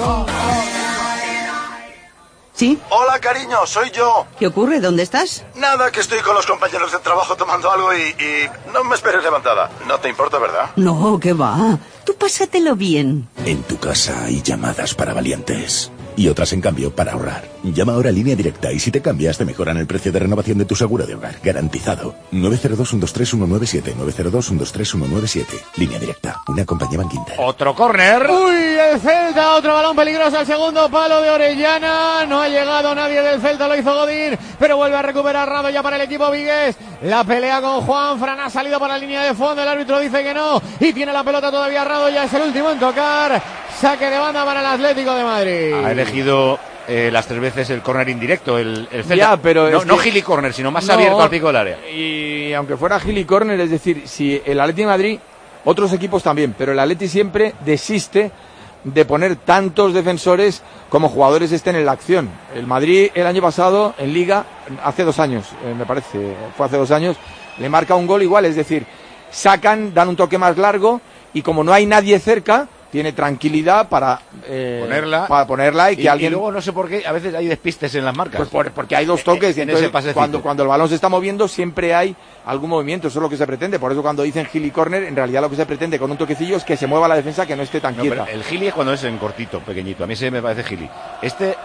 ¿Sí? Hola, cariño, soy yo. ¿Qué ocurre? ¿Dónde estás? Nada, que estoy con los compañeros de trabajo tomando algo y, y no me esperes levantada. No te importa, ¿verdad? No, ¿qué va? Tú pásatelo bien. En tu casa hay llamadas para valientes y otras, en cambio, para ahorrar. Llama ahora a Línea Directa y si te cambias te mejoran el precio de renovación de tu seguro de hogar. Garantizado. nueve cero dos, uno dos tres, uno nueve siete. nueve cero dos, uno dos tres, uno nueve siete. Línea Directa. Una compañía Bankinter. Otro córner. Uy, el Celta. Otro balón peligroso al segundo palo de Orellana. No ha llegado nadie del Celta. Lo hizo Godín. Pero vuelve a recuperar Rado ya para el equipo vigués. La pelea con Juan Fran ha salido para la línea de fondo. El árbitro dice que no. Y tiene la pelota todavía Rado. Ya es el último en tocar. Saque de banda para el Atlético de Madrid. Ha elegido eh, las tres veces el córner indirecto, el, el Celta. Ya, pero no, es no que... gili córner, sino más no, abierto al pico del área. Y aunque fuera gili córner, es decir, si el Atlético de Madrid, otros equipos también, pero el Atlético siempre desiste de poner tantos defensores como jugadores estén en la acción. El Madrid el año pasado en Liga, hace dos años, eh, me parece, fue hace dos años, le marca un gol igual, es decir, sacan, dan un toque más largo y como no hay nadie cerca, tiene tranquilidad para eh, ponerla, para ponerla y que y, alguien... y luego no sé por qué, a veces hay despistes en las marcas. Pues por, porque hay dos toques, en, y en entonces ese pasecito. cuando, cuando el balón se está moviendo siempre hay algún movimiento, eso es lo que se pretende. Por eso cuando dicen Gili corner, en realidad lo que se pretende con un toquecillo es que se mueva la defensa, que no esté tan No, quieta. pero el Gili es cuando es en cortito, pequeñito. A mí se me parece Gili. Este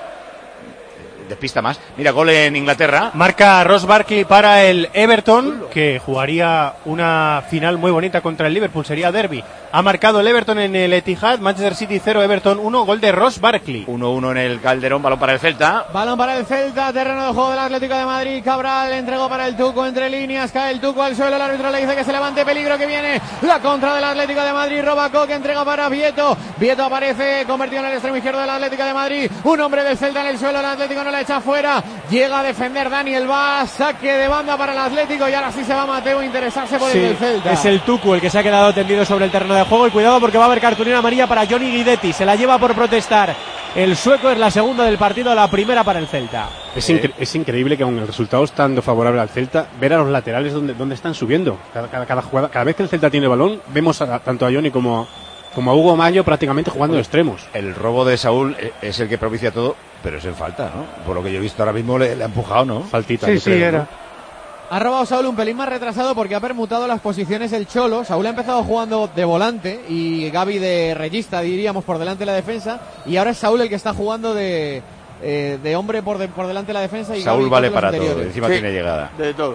despista más. Mira, gol en Inglaterra. Marca Ross Barkley para el Everton, que jugaría una final muy bonita contra el Liverpool, sería derbi. Ha marcado el Everton en el Etihad, Manchester City cero, Everton uno, gol de Ross Barkley. uno uno en el Calderón, balón para el Celta. Balón para el Celta, terreno de juego del Atlético de Madrid. Cabral entregó para el Tuco entre líneas, cae el Tuco al suelo, el árbitro le dice que se levante, peligro que viene la contra del Atlético de Madrid. Robaco que entrega para Vieto, Vieto aparece convertido en el extremo izquierdo del Atlético de Madrid. Un hombre del Celta en el suelo, el Atlético no le echa fuera, llega a defender Daniel Vaz, saque de banda para el Atlético y ahora sí se va Mateo a interesarse por Sí, el del Celta. es el Tucu el que se ha quedado tendido sobre el terreno de juego, y cuidado porque va a haber cartulina amarilla para Johnny Guidetti, se la lleva por protestar el sueco, es la segunda del partido, la primera para el Celta. Es, incre- es increíble que aun el resultado estando favorable al Celta, ver a los laterales donde, donde están subiendo. Cada, cada, cada, jugada, cada vez que el Celta tiene balón, vemos a, tanto a Johnny como, como a Hugo Mayo prácticamente jugando de extremos. El robo de Saúl es el que propicia todo, pero es en falta, ¿no? Por lo que yo he visto ahora mismo le, le ha empujado, ¿no? Faltita. Sí, sí, era. ¿no? Ha robado Saúl un pelín más retrasado porque ha permutado las posiciones el Cholo. Saúl ha empezado jugando de volante y Gavi de regista, diríamos, por delante de la defensa. Y ahora es Saúl el que está jugando de, eh, de hombre por, de, por delante de la defensa. Y Saúl Gavi vale con los para todo, interiores. encima Sí. tiene llegada. De todo.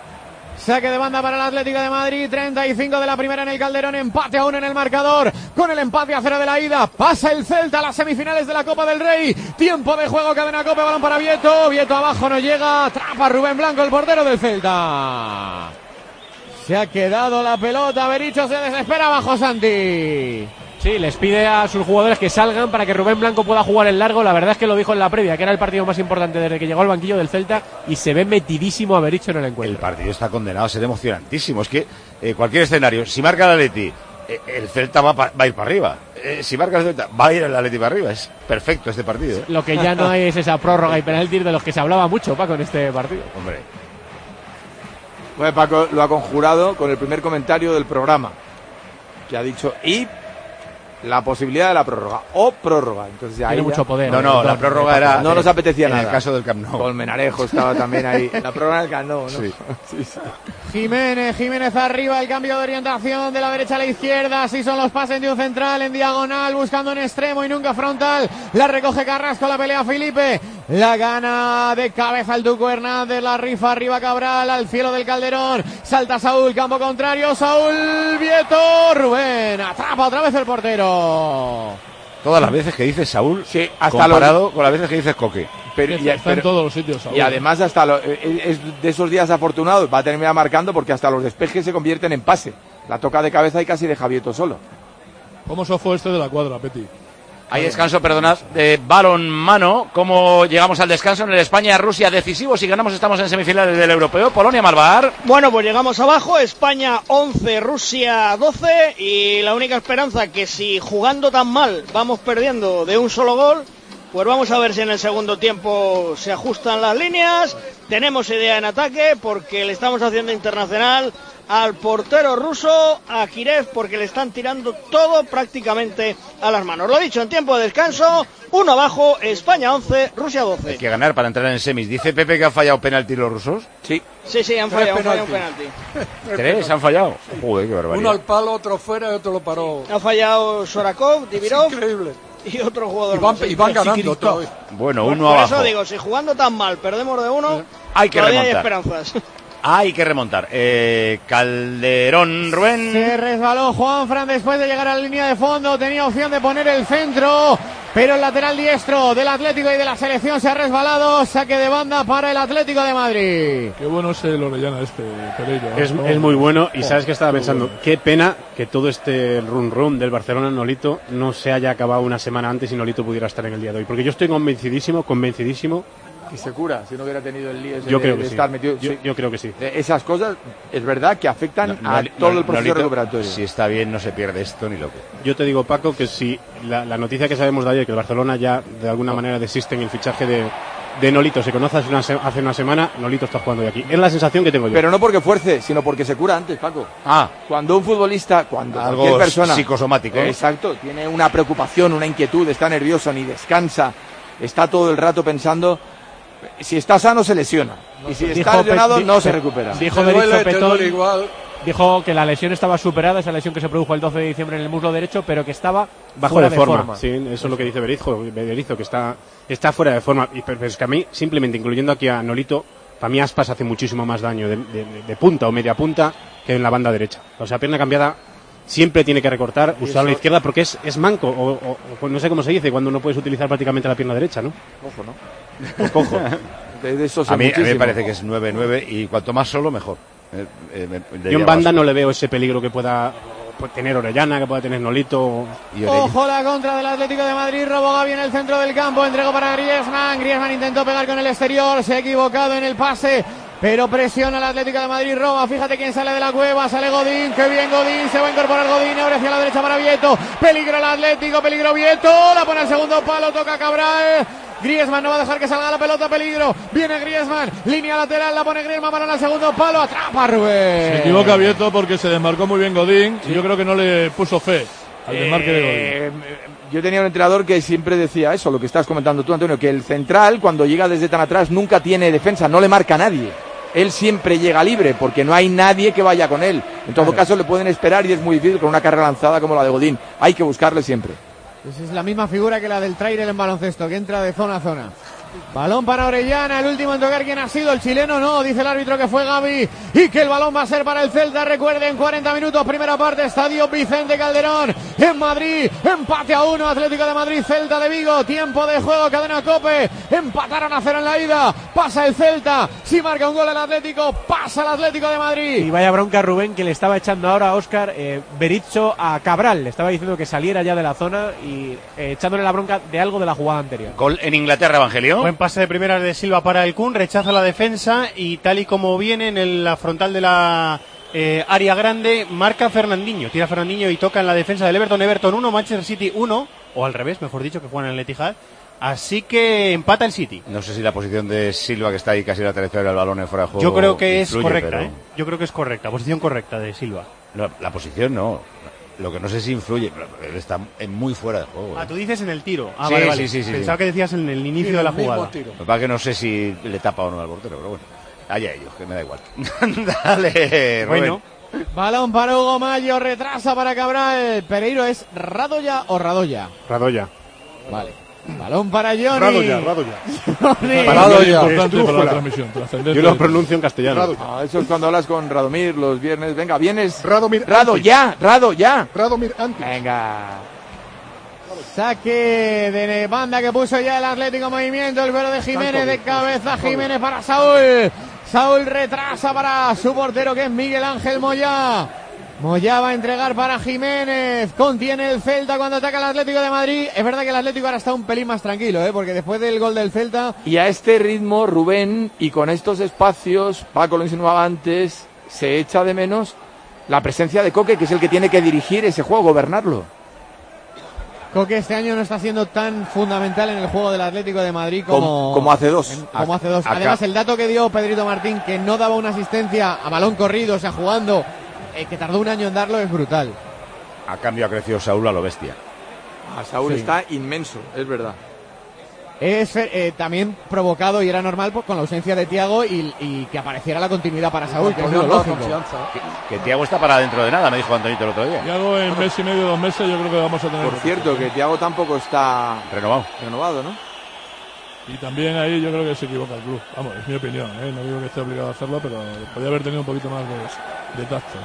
Saque de banda para el Atlético de Madrid, treinta y cinco de la primera en el Calderón, empate aún en el marcador, con el empate a cero de la ida, pasa el Celta a las semifinales de la Copa del Rey, tiempo de juego, cadena Cope, balón para Vieto, Vieto abajo no llega, atrapa Rubén Blanco, el portero del Celta. Se ha quedado la pelota, Bericho se desespera bajo Santi. Sí, les pide a sus jugadores que salgan para que Rubén Blanco pueda jugar en largo. La verdad es que lo dijo en la previa, que era el partido más importante desde que llegó al banquillo del Celta, y se ve metidísimo a Bericho en el encuentro. El partido está condenado a ser emocionantísimo. Es que eh, cualquier escenario, si marca el Atleti, eh, el Celta va, pa, va a ir para arriba. Eh, si marca el Celta, va a ir el Atleti para arriba. Es perfecto este partido. ¿eh? Lo que ya no hay es esa prórroga y penaltis de los que se hablaba mucho, Paco, en este partido. Hombre. Bueno, Paco lo ha conjurado con el primer comentario del programa, que ha dicho y la posibilidad de la prórroga o prórroga. Entonces ahí Tiene ya... mucho poder. No, no, la prórroga era... No nos apetecía en nada. En el caso del Camp Nou. Colmenarejo estaba también ahí. La prórroga del Camp Nou, ¿no? Sí. Sí, sí. Jiménez, Jiménez arriba, el cambio de orientación de la derecha a la izquierda, así son los pases de un central en diagonal, buscando en extremo y nunca frontal, la recoge Carrasco, la pelea Felipe, la gana de cabeza el Tuco Hernández, la rifa arriba Cabral, al cielo del Calderón, salta Saúl, campo contrario, Saúl, Vieto, Rubén, atrapa otra vez el portero. Todas las veces que dice Saúl, Sí, hasta comparado los... con las veces que dices Coque. Pero, y, Está en pero- todos los sitios, Saúl. y además hasta lo- es de esos días afortunados, va a terminar marcando porque hasta los despejes se convierten en pase. La toca de cabeza y casi deja Vieto solo. ¿Cómo se fue este de la cuadra, Peti? Hay descanso, perdonad, de balonmano. ¿Cómo llegamos al descanso en el España-Rusia decisivo? Si ganamos estamos en semifinales del Europeo. Polonia-Malvar. Bueno, pues llegamos abajo, España once, Rusia doce y la única esperanza que si jugando tan mal vamos perdiendo de un solo gol, pues vamos a ver si en el segundo tiempo se ajustan las líneas, tenemos idea en ataque porque le estamos haciendo internacional al portero ruso, a Kirev, porque le están tirando todo prácticamente a las manos. Lo dicho, en tiempo de descanso, uno abajo, España once, Rusia doce. Hay que ganar para entrar en semis. Dice Pepe que han fallado penalti los rusos. Sí. Sí, sí, han Tres fallado, han fallado un penaltis. penalti. ¿Tres han fallado? Joder, qué barbaridad. Uno al palo, otro fuera y otro lo paró. Ha fallado Sorakov, Divirov Increíble. y otro jugador Y van, más. y van ganando todo. Bueno, Por- uno por abajo. eso digo, si jugando tan mal perdemos de uno, Hay que todavía hay remontar. esperanzas. Hay que remontar. Eh, Calderón, Rubén. Se resbaló Juanfran después de llegar a la línea de fondo, tenía opción de poner el centro, pero el lateral diestro del Atlético y de la selección se ha resbalado, saque de banda para el Atlético de Madrid. Qué bueno es el Orellana este, Pereiro. Es, Oh, es muy bueno y oh, sabes que estaba qué pensando, bueno. qué pena que todo este run run del Barcelona en Nolito no se haya acabado una semana antes y Nolito pudiera estar en el día de hoy, porque yo estoy convencidísimo, convencidísimo. Y se cura, si no hubiera tenido el lío ese Yo de, creo de que sí. estar metido. Yo, sí. yo creo que sí. De esas cosas, es verdad que afectan No, a no, todo no, el proceso Nolito, recuperatorio. Si está bien, no se pierde esto ni loco. Yo te digo, Paco, que si la, la noticia que sabemos de ayer, que el Barcelona ya de alguna manera desiste en el fichaje de, de Nolito se conoce hace una, se- hace una semana, Nolito está jugando de aquí. Es la sensación que tengo yo. Pero no porque fuerce, sino porque se cura antes, Paco. Ah. Cuando un futbolista, cuando Algo cualquier persona... psicosomático, ¿no? Exacto, tiene una preocupación, una inquietud, está nervioso, ni descansa, está todo el rato pensando... Si está sano, se lesiona. Y si está lesionado, no se recupera. Dijo Berizzo Petón, dijo que la lesión estaba superada, esa lesión que se produjo el doce de diciembre en el muslo derecho, pero que estaba Bajo fuera de forma. forma. Sí, eso es lo que dice Berizzo, Berizzo que está, está fuera de forma. Y, pero es que a mí, simplemente incluyendo aquí a Nolito, para mí Aspas hace muchísimo más daño de, de, de punta o media punta que en la banda derecha. O sea, pierna cambiada siempre tiene que recortar, usar eso- la izquierda porque es, es manco, o, o- o no sé cómo se dice, cuando no puedes utilizar prácticamente la pierna derecha, ¿no? Ojo, ¿no? Pues cojo. De, de eso sé A mí, a mí me muchísimo. parece que es nueve nueve y cuanto más solo, mejor. Eh, eh, me- de Yo en Diego banda Aspas. no le veo ese peligro que pueda, puede tener Orellana, que pueda tener Nolito. Y Orellana. Ojo la contra del Atlético de Madrid, robó Gavi en el centro del campo, entregó para Griezmann, Griezmann intentó pegar con el exterior, se ha equivocado en el pase, pero presiona al Atlético de Madrid, roba, fíjate quién sale de la cueva, sale Godín, qué bien Godín, se va a incorporar Godín, ahora hacia la derecha para Vieto, peligro el Atlético, peligro Vieto, la pone al segundo palo, toca Cabral, Griezmann no va a dejar que salga la pelota, peligro, viene Griezmann, línea lateral, la pone Griezmann para el segundo palo, atrapa Rubén. Se equivoca Vieto porque se desmarcó muy bien Godín y yo creo que no le puso fe al desmarque de Godín. Eh, yo tenía un entrenador que siempre decía eso, lo que estás comentando tú, Antonio, que el central, cuando llega desde tan atrás, nunca tiene defensa, no le marca a nadie. Él siempre llega libre, porque no hay nadie que vaya con él. En todo caso, le pueden esperar y es muy difícil con una carrera lanzada como la de Godín. Hay que buscarle siempre. Esa es la misma figura que la del Traire en baloncesto, que entra de zona a zona. Balón para Orellana, el último en tocar, ¿quién ha sido? El chileno, no, dice el árbitro que fue Gavi y que el balón va a ser para el Celta. Recuerden, cuarenta minutos, primera parte, Estadio Vicente Calderón en Madrid, empate a uno, Atlético de Madrid, Celta de Vigo, tiempo de juego, cadena COPE, empataron a cero en la ida, pasa el Celta, si marca un gol el Atlético, pasa el Atlético de Madrid. Y vaya bronca Rubén que le estaba echando ahora a Óscar eh, Berizzo a Cabral, le estaba diciendo que saliera ya de la zona y eh, echándole la bronca de algo de la jugada anterior. Gol en Inglaterra, Evangelio. Buen pase de primeras de Silva para el Kun, rechaza la defensa y tal y como viene en el, la frontal de la eh, área grande, marca Fernandinho, tira Fernandinho y toca en la defensa del Everton, Everton uno, Manchester City uno, o al revés, mejor dicho, que juegan en el Etihad, así que empata el City. No sé si la posición de Silva, que está ahí casi lateral del balón en fuera de juego. Yo creo que es influye, correcta, pero- ¿eh? Yo creo que es correcta, posición correcta de Silva. No, la posición no. Lo que no sé si influye, pero él está en muy fuera de juego. Ah, ¿eh? tú dices en el tiro. Ah, Sí, vale, sí, vale. sí, sí, Pensaba sí. que decías en el inicio Sí, de la el mismo jugada. tiro. Lo que pasa es que no sé si le tapa o no al portero, pero bueno. Allá ellos, que me da igual. Dale, Rubén. Bueno. Balón para Hugo Mayo, retrasa para Cabral. Pereiro, ¿es Radoya o Radoya? Radoya. Vale. Balón para Johnny. Radoya, Radoya. Johnny. Radoya. Importante para la transmisión, trascendente. Yo lo pronuncio en castellano. Ah, eso es cuando hablas con Radomir los viernes. Venga, vienes. Radomir Rado, antes. ya, Rado, ya. Radomir antes. Venga. Saque de banda que puso ya el Atlético en movimiento. El vuelo de Jiménez de cabeza. Jiménez para Saúl. Saúl retrasa para su portero que es Miguel Ángel Moyá. Moyá va a entregar para Jiménez. Contiene el Celta cuando ataca el Atlético de Madrid. Es verdad que el Atlético ahora está un pelín más tranquilo, ¿eh? Porque después del gol del Celta. Y a este ritmo, Rubén, y con estos espacios, Paco lo insinuaba antes, se echa de menos la presencia de Coque, que es el que tiene que dirigir ese juego, gobernarlo. Coque este año no está siendo tan fundamental en el juego del Atlético de Madrid como, Como- como hace dos. en- como hace dos. Acá. Además, el dato que dio Pedrito Martín, que no daba una asistencia a balón corrido, o sea, jugando, eh, que tardó un año en darlo, es brutal. A cambio ha crecido Saúl a lo bestia. A Saúl Sí. está inmenso, es verdad. Es eh, también provocado y era normal pues, con la ausencia de Thiago y, y que apareciera la continuidad para Saúl, que es lo lógico. Que, que Thiago está para dentro de nada, me dijo Antonito el otro día. Thiago en mes y medio, dos meses, yo creo que vamos a tener. Por cierto, que Thiago tampoco está renovado. renovado, ¿no? Y también ahí yo creo que se equivoca el club. Vamos, es mi opinión, ¿eh? No digo que esté obligado a hacerlo, pero podría haber tenido un poquito más de, de tacto.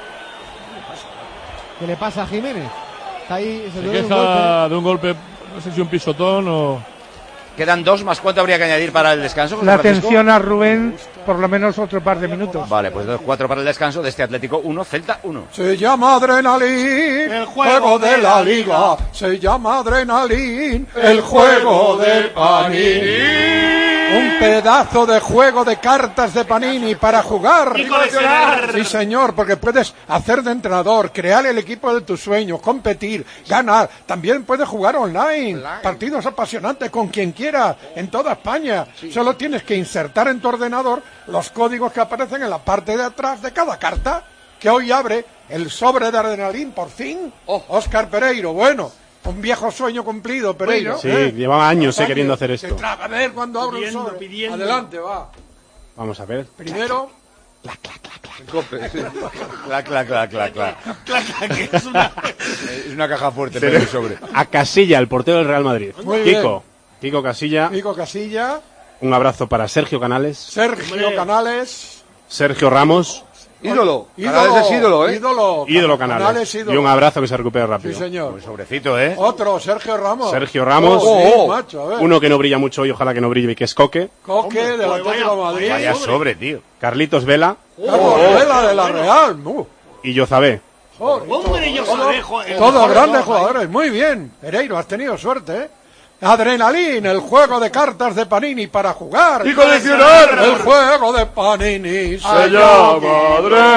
¿Qué le pasa a Jiménez? Está ahí, se Se duele un queja golpe. de un golpe, no sé si un pisotón o. Quedan dos más. ¿Cuánto habría que añadir para el descanso, José La Francisco? atención a Rubén, por lo menos otro par de minutos. Vale, pues dos, cuatro para el descanso de este Atlético uno, Celta uno. Se llama Adrenalín, el juego de la liga. Se llama Adrenalín, el juego del Panini. Un pedazo de juego de cartas de Panini para jugar. Y coleccionar. Sí, señor, porque puedes hacer de entrenador, crear el equipo de tus sueños, competir, ganar. También puedes jugar online, online. Partidos apasionantes con quien quiera, en toda España. Sí. Solo tienes que insertar en tu ordenador los códigos que aparecen en la parte de atrás de cada carta, que hoy abre el sobre de Adrenalín, por fin. Oh. Óscar Pereiro, bueno. Un viejo sueño cumplido, Pereiro. Sí, ¿eh? Llevaba años eh, queriendo hacer esto. A ver cuando abro el sobre. Pidiendo. Adelante, va. Vamos a ver. Primero. Clac, clac, clac, clac. Clac, clac, clac, clac, clac. Clac, clac, es una... es una caja fuerte, pero el sobre. A Casilla, el portero del Real Madrid. Muy Kiko. Bien. Kiko Casilla. Kiko Casilla. Un abrazo para Sergio Canales. Sergio Hombre. Canales. Sergio Ramos. Ídolo. Canales es ídolo, ¿eh? Ídolo. Ídolo Canales. Canales ídolo. Y un abrazo que se recupere rápido. Sí, señor. Un sobrecito, ¿eh? Otro, Sergio Ramos. Sergio Ramos. Oh, sí, oh. Macho, a ver. Uno que no brilla mucho y ojalá que no brille, que es Coque. Coque, de la Atlético de Madrid. Vaya sobre, tío. Carlitos Vela. Carlos oh, Vela, de la Real. Uh. Y Yozabé. Oh, Hombre, Yozabé. Todos grandes jugadores. Muy bien. Pereiro, has tenido suerte, ¿eh? Adrenalín, el juego de cartas de Panini para jugar y coleccionar. El juego de Panini se Ay, llama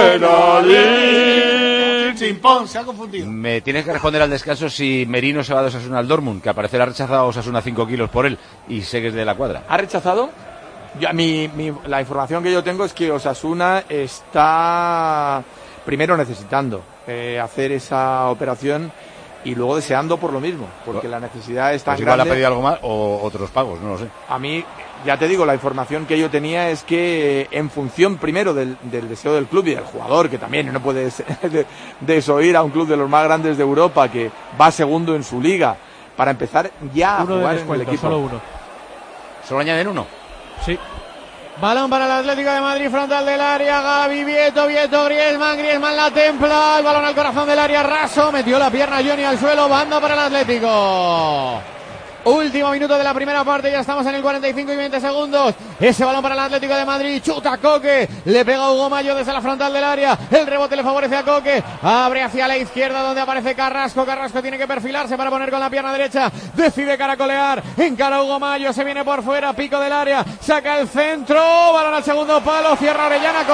Adrenalín. Chimpón, se ha confundido. Me tienes que responder al descanso si Merino se va de Osasuna al Dortmund, que aparecerá rechazado a Osasuna cinco kilos por él y sé que es de la cuadra. ¿Ha rechazado? Yo, mi, mi, la información que yo tengo es que Osasuna está primero necesitando eh, hacer esa operación y luego deseando por lo mismo, porque la necesidad es tan pues grande. Igual ha pedido algo más o otros pagos, no lo sé. A mí, ya te digo, la información que yo tenía es que en función primero del, del deseo del club y del jugador, que también no puede desoír a un club de los más grandes de Europa que va segundo en su liga, para empezar ya a uno jugar de en el equipo. Solo uno. ¿Solo añaden uno? Sí. Balón para el Atlético de Madrid, frontal del área, Gavi, Vieto, Vieto, Griezmann, Griezmann la templa, el balón al corazón del área, Raso, metió la pierna Johnny al suelo, banda para el Atlético. Último minuto de la primera parte, ya estamos en el cuarenta y cinco y veinte segundos. Ese balón para el Atlético de Madrid, chuta Coque, le pega a Hugo Mayo desde la frontal del área, el rebote le favorece a Coque, abre hacia la izquierda donde aparece Carrasco, Carrasco tiene que perfilarse para poner con la pierna derecha, decide caracolear, encara a Hugo Mayo, se viene por fuera, pico del área, saca el centro, balón al segundo palo, cierra Orellana,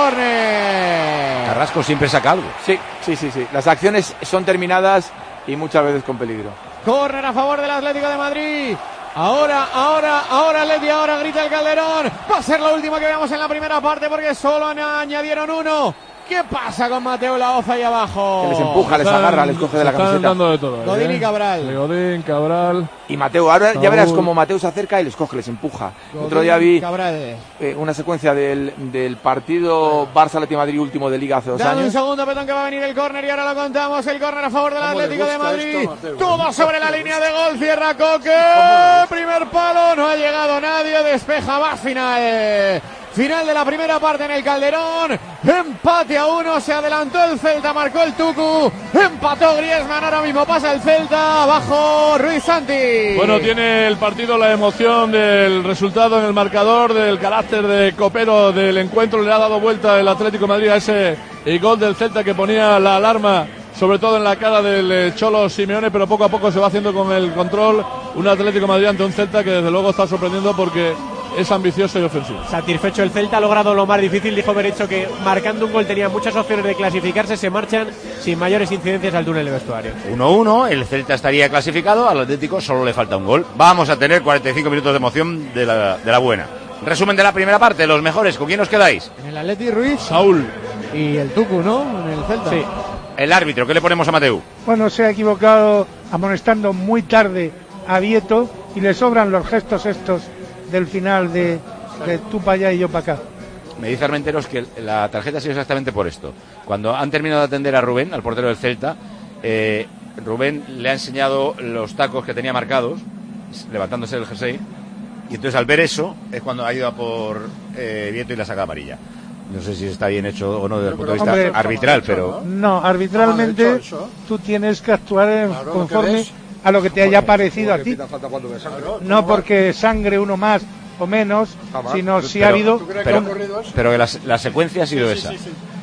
córner. Carrasco siempre saca algo. Sí, sí, sí, sí, las acciones son terminadas y muchas veces con peligro. Córner a favor del Atlético de Madrid. Ahora, ahora, ahora Leti, ahora grita el Calderón. Va a ser la última que veamos en la primera parte porque solo añadieron uno. ¿Qué pasa con Mateo Laoza ahí abajo? Que les empuja, les agarra, les coge de la camiseta. Están dando de todo. Godín ¿eh? y Cabral. De Godín, Cabral. Y Mateo, ahora Saúl. Ya verás como Mateo se acerca y les coge, les empuja. Godín, Otro día vi eh, una secuencia del, del partido Barça-Atlético de Madrid último de Liga hace dos Dame años. un segundo, Petón, que va a venir el córner y ahora lo contamos. El córner a favor del Atlético de Madrid. Esto, todo sobre la línea de gol. Cierra Coque. Primer palo. No ha llegado nadie. Despeja. Va final. Final de la primera parte en el Calderón. Empate a uno. Se adelantó el Celta. Marcó el Tucu. Empató Griezmann. Ahora mismo pasa el Celta. Abajo Ruiz Santi. Bueno, tiene el partido la emoción del resultado en el marcador, del carácter de copero del encuentro. Le ha dado vuelta el Atlético de Madrid a ese gol del Celta que ponía la alarma, sobre todo en la cara del Cholo Simeone, pero poco a poco se va haciendo con el control. Un Atlético de Madrid ante un Celta que desde luego está sorprendiendo porque es ambicioso y ofensivo. Satisfecho el Celta, ha logrado lo más difícil. Dijo Berizzo que marcando un gol tenía muchas opciones de clasificarse. Se marchan sin mayores incidencias al túnel de vestuario. uno uno, el Celta estaría clasificado, al Atlético solo le falta un gol. Vamos a tener cuarenta y cinco minutos de emoción de la, de la buena. Resumen de la primera parte, los mejores, ¿con quién os quedáis? En el Atleti Ruiz. Saúl. Y el Tucu, ¿no? En el Celta. Sí. El árbitro, ¿qué le ponemos a Mateu? Bueno, se ha equivocado amonestando muy tarde a Vieto y le sobran los gestos estos del final de, de tú para allá y yo para acá. Me dice Armenteros que la tarjeta ha sido exactamente por esto. Cuando han terminado de atender a Rubén, al portero del Celta, eh, Rubén le ha enseñado los tacos que tenía marcados, levantándose el jersey, y entonces al ver eso es cuando ha ido a por eh, Vieto y la saca amarilla. No sé si está bien hecho o no desde el punto de vista Hombre, arbitral, pero... No, arbitralmente tú tienes que actuar en, claro, conforme a lo que te haya parecido a ti. No porque sangre uno más o menos, sino si ha habido... Pero, pero la, la secuencia ha sido esa.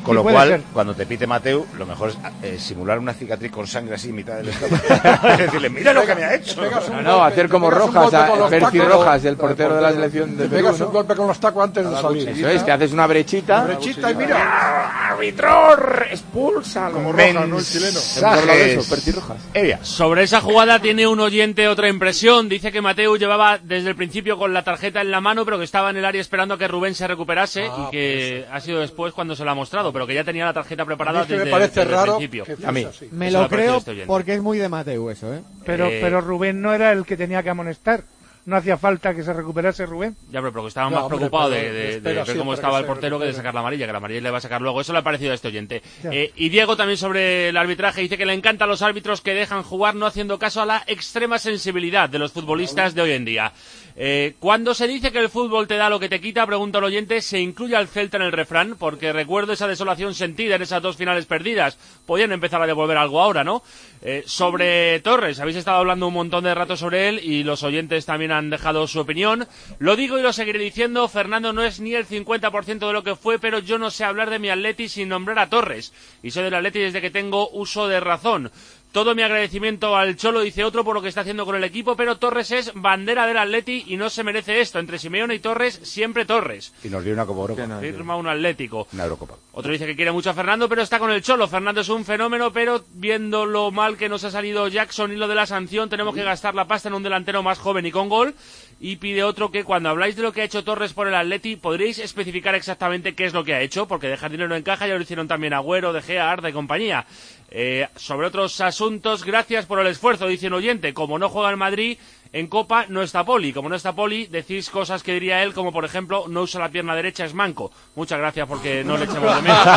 Con lo puede cual, ser. cuando te pite Mateu, lo mejor es eh, simular una cicatriz con sangre así en mitad del estómago. Es decirle, mira lo que me ha hecho. No, no, hacer como Rojas, a Berti Rojas, el portero de la selección de Te Perú, pegas ¿no? un golpe con los tacos antes de salir. Eso es, te haces una brechita. Una brechita y mira. ¡Árbitro! ¡Expulsa! Como Rojas, ¿no? El chileno. Hemos hablado de eso, Berti Rojas. Evia. Sobre esa jugada tiene un oyente otra impresión. Dice que Mateu llevaba desde el principio con la tarjeta en la mano, pero que estaba en el área esperando a que Rubén se recuperase Ah, y que pues, ha sido después cuando se la ha mostrado, pero que ya tenía la tarjeta preparada A mí es que desde, me parece desde raro el principio. que A mí. Me Eso lo me ha parecido creo este oyente. porque es muy de Mateu eso, ¿eh? Pero, Eh, pero Rubén no era el que tenía que amonestar. No hacía falta que se recuperase Rubén. Ya, pero porque estaba Ya, más hombre, preocupado pero de, de- de espera ver cómo siempre estaba que el se portero que de recupere. sacar la amarilla, que la amarilla le va a sacar luego. Eso le ha parecido a este oyente. Ya. Eh, y Diego también sobre el arbitraje dice que le encantan los árbitros que dejan jugar no haciendo caso a la extrema sensibilidad de los futbolistas de hoy en día. Eh, cuando se dice que el fútbol te da lo que te quita, pregunta el oyente, se incluye al Celta en el refrán, porque recuerdo esa desolación sentida en esas dos finales perdidas. Podían empezar a devolver algo ahora, ¿no? Eh, sobre Torres, habéis estado hablando un montón de rato sobre él y los oyentes también han dejado su opinión. Lo digo y lo seguiré diciendo, Fernando no es ni el cincuenta por ciento de lo que fue, pero yo no sé hablar de mi Atleti sin nombrar a Torres. Y soy del Atleti desde que tengo uso de razón. Todo mi agradecimiento al Cholo, dice otro, por lo que está haciendo con el equipo, pero Torres es bandera del Atleti y no se merece esto. Entre Simeone y Torres, siempre Torres. Y nos dio una Copa Europa. Firma un Atlético. Una Eurocopa. Otro dice que quiere mucho a Fernando, pero está con el Cholo. Fernando es un fenómeno, pero viendo lo mal que nos ha salido Jackson y lo de la sanción, tenemos que gastar la pasta en un delantero más joven y con gol. Y pide otro que cuando habláis de lo que ha hecho Torres por el Atleti, ¿podréis especificar exactamente qué es lo que ha hecho? Porque dejar dinero en caja ya lo hicieron también Agüero, De Gea, Arda y compañía. Eh, sobre otros asuntos, gracias por el esfuerzo, dice un oyente. Como no juega en Madrid, en Copa no está Poli. Como no está Poli, decís cosas que diría él, como por ejemplo, no usa la pierna derecha, es manco. Muchas gracias porque no le echamos de menos.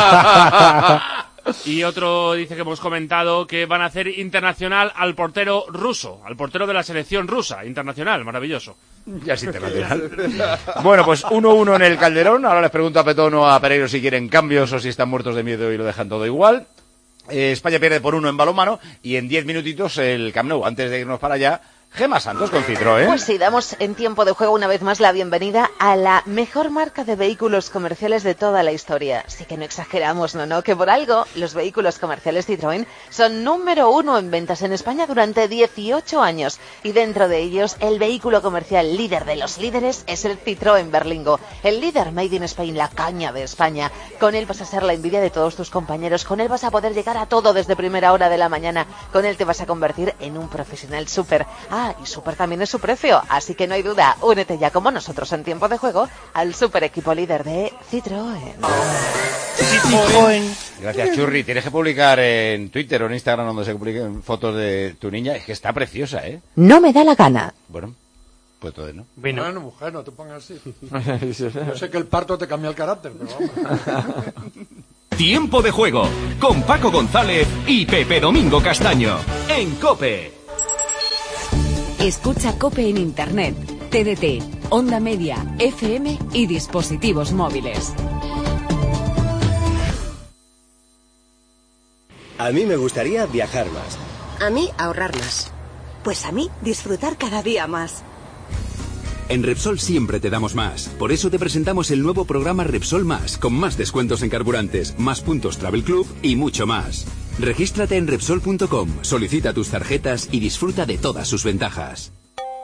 Y otro dice que hemos comentado que van a hacer internacional al portero ruso, al portero de la selección rusa, internacional, maravilloso. Ya es internacional. Bueno, pues uno uno en el Calderón. Ahora les pregunto a Petón o a Pereiro si quieren cambios o si están muertos de miedo y lo dejan todo igual. Eh, España pierde por uno en balonmano y en diez minutitos el Camp Nou. Antes de irnos para allá, Gemma Santos con Citroën. Pues sí, damos en tiempo de juego una vez más la bienvenida a la mejor marca de vehículos comerciales de toda la historia. Sí que no exageramos, ¿no? no Que por algo los vehículos comerciales Citroën son número uno en ventas en España durante dieciocho años. Y dentro de ellos, el vehículo comercial líder de los líderes es el Citroën Berlingo. El líder Made in Spain, la caña de España. Con él vas a ser la envidia de todos tus compañeros. Con él vas a poder llegar a todo desde primera hora de la mañana. Con él te vas a convertir en un profesional súper. Ah, y súper también es su precio, así que no hay duda, únete ya como nosotros en tiempo de juego al super equipo líder de Citroën. Citroën. Gracias, Churri. Tienes que publicar en Twitter o en Instagram donde se publiquen fotos de tu niña. Es que está preciosa, ¿eh? No me da la gana. Bueno, pues todo, ¿no? Bueno, bueno, mujer, no te pongas así. Yo sé que el parto te cambia el carácter, pero vamos. Tiempo de juego con Paco González y Pepe Domingo Castaño en COPE. Escucha COPE en Internet, T D T, Onda Media, F M y dispositivos móviles. A mí me gustaría viajar más. A mí ahorrar más. Pues a mí disfrutar cada día más. En Repsol siempre te damos más. Por eso te presentamos el nuevo programa Repsol Más, con más descuentos en carburantes, más puntos Travel Club y mucho más. Regístrate en Repsol punto com, solicita tus tarjetas y disfruta de todas sus ventajas.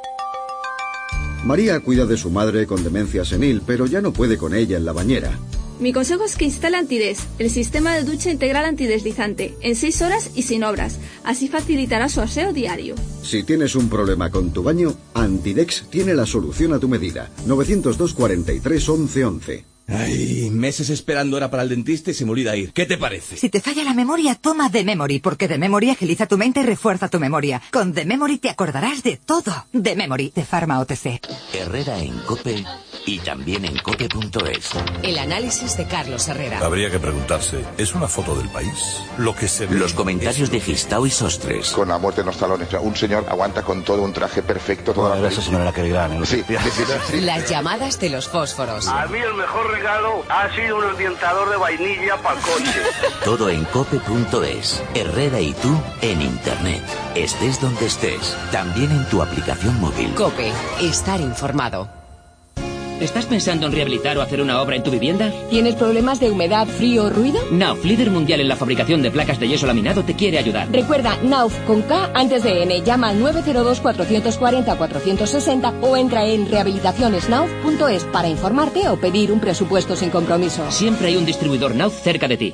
María cuida de su madre con demencia senil, pero ya no puede con ella en la bañera. Mi consejo es que instale Antides, el sistema de ducha integral antideslizante, en seis horas y sin obras. Así facilitará su aseo diario. Si tienes un problema con tu baño, Antidex tiene la solución a tu medida. novecientos dos cuarenta y tres once once. Ay, meses esperando hora para el dentista y se me olvida ir. ¿Qué te parece? Si te falla la memoria, toma The Memory, porque The Memory agiliza tu mente y refuerza tu memoria. Con The Memory te acordarás de todo. The Memory, de Pharma O T C. Herrera en COPE y también en cope punto es. El análisis de Carlos Herrera. Habría que preguntarse, ¿es una foto del país? Lo que se ve. Los comentarios de Gistao y Sostres. Con la muerte en los talones. Un señor aguanta con todo un traje perfecto. Toda bueno, la esa señora que gran, ¿eh? Sí, sí, sí, sí, sí. Las llamadas de los fósforos. A mí el mejor regalo ha sido un orientador de vainilla para el coche. Todo en cope punto es. Herrera y tú en Internet. Estés donde estés. También en tu aplicación móvil. COPE. Estar informado. ¿Estás pensando en rehabilitar o hacer una obra en tu vivienda? ¿Tienes problemas de humedad, frío o ruido? Nauf, líder mundial en la fabricación de placas de yeso laminado, te quiere ayudar. Recuerda, Nauf con K antes de N. Llama al nueve cero dos, cuatro cuatro cero, cuatro seis cero o entra en rehabilitaciones nauf punto es para informarte o pedir un presupuesto sin compromiso. Siempre hay un distribuidor Nauf cerca de ti.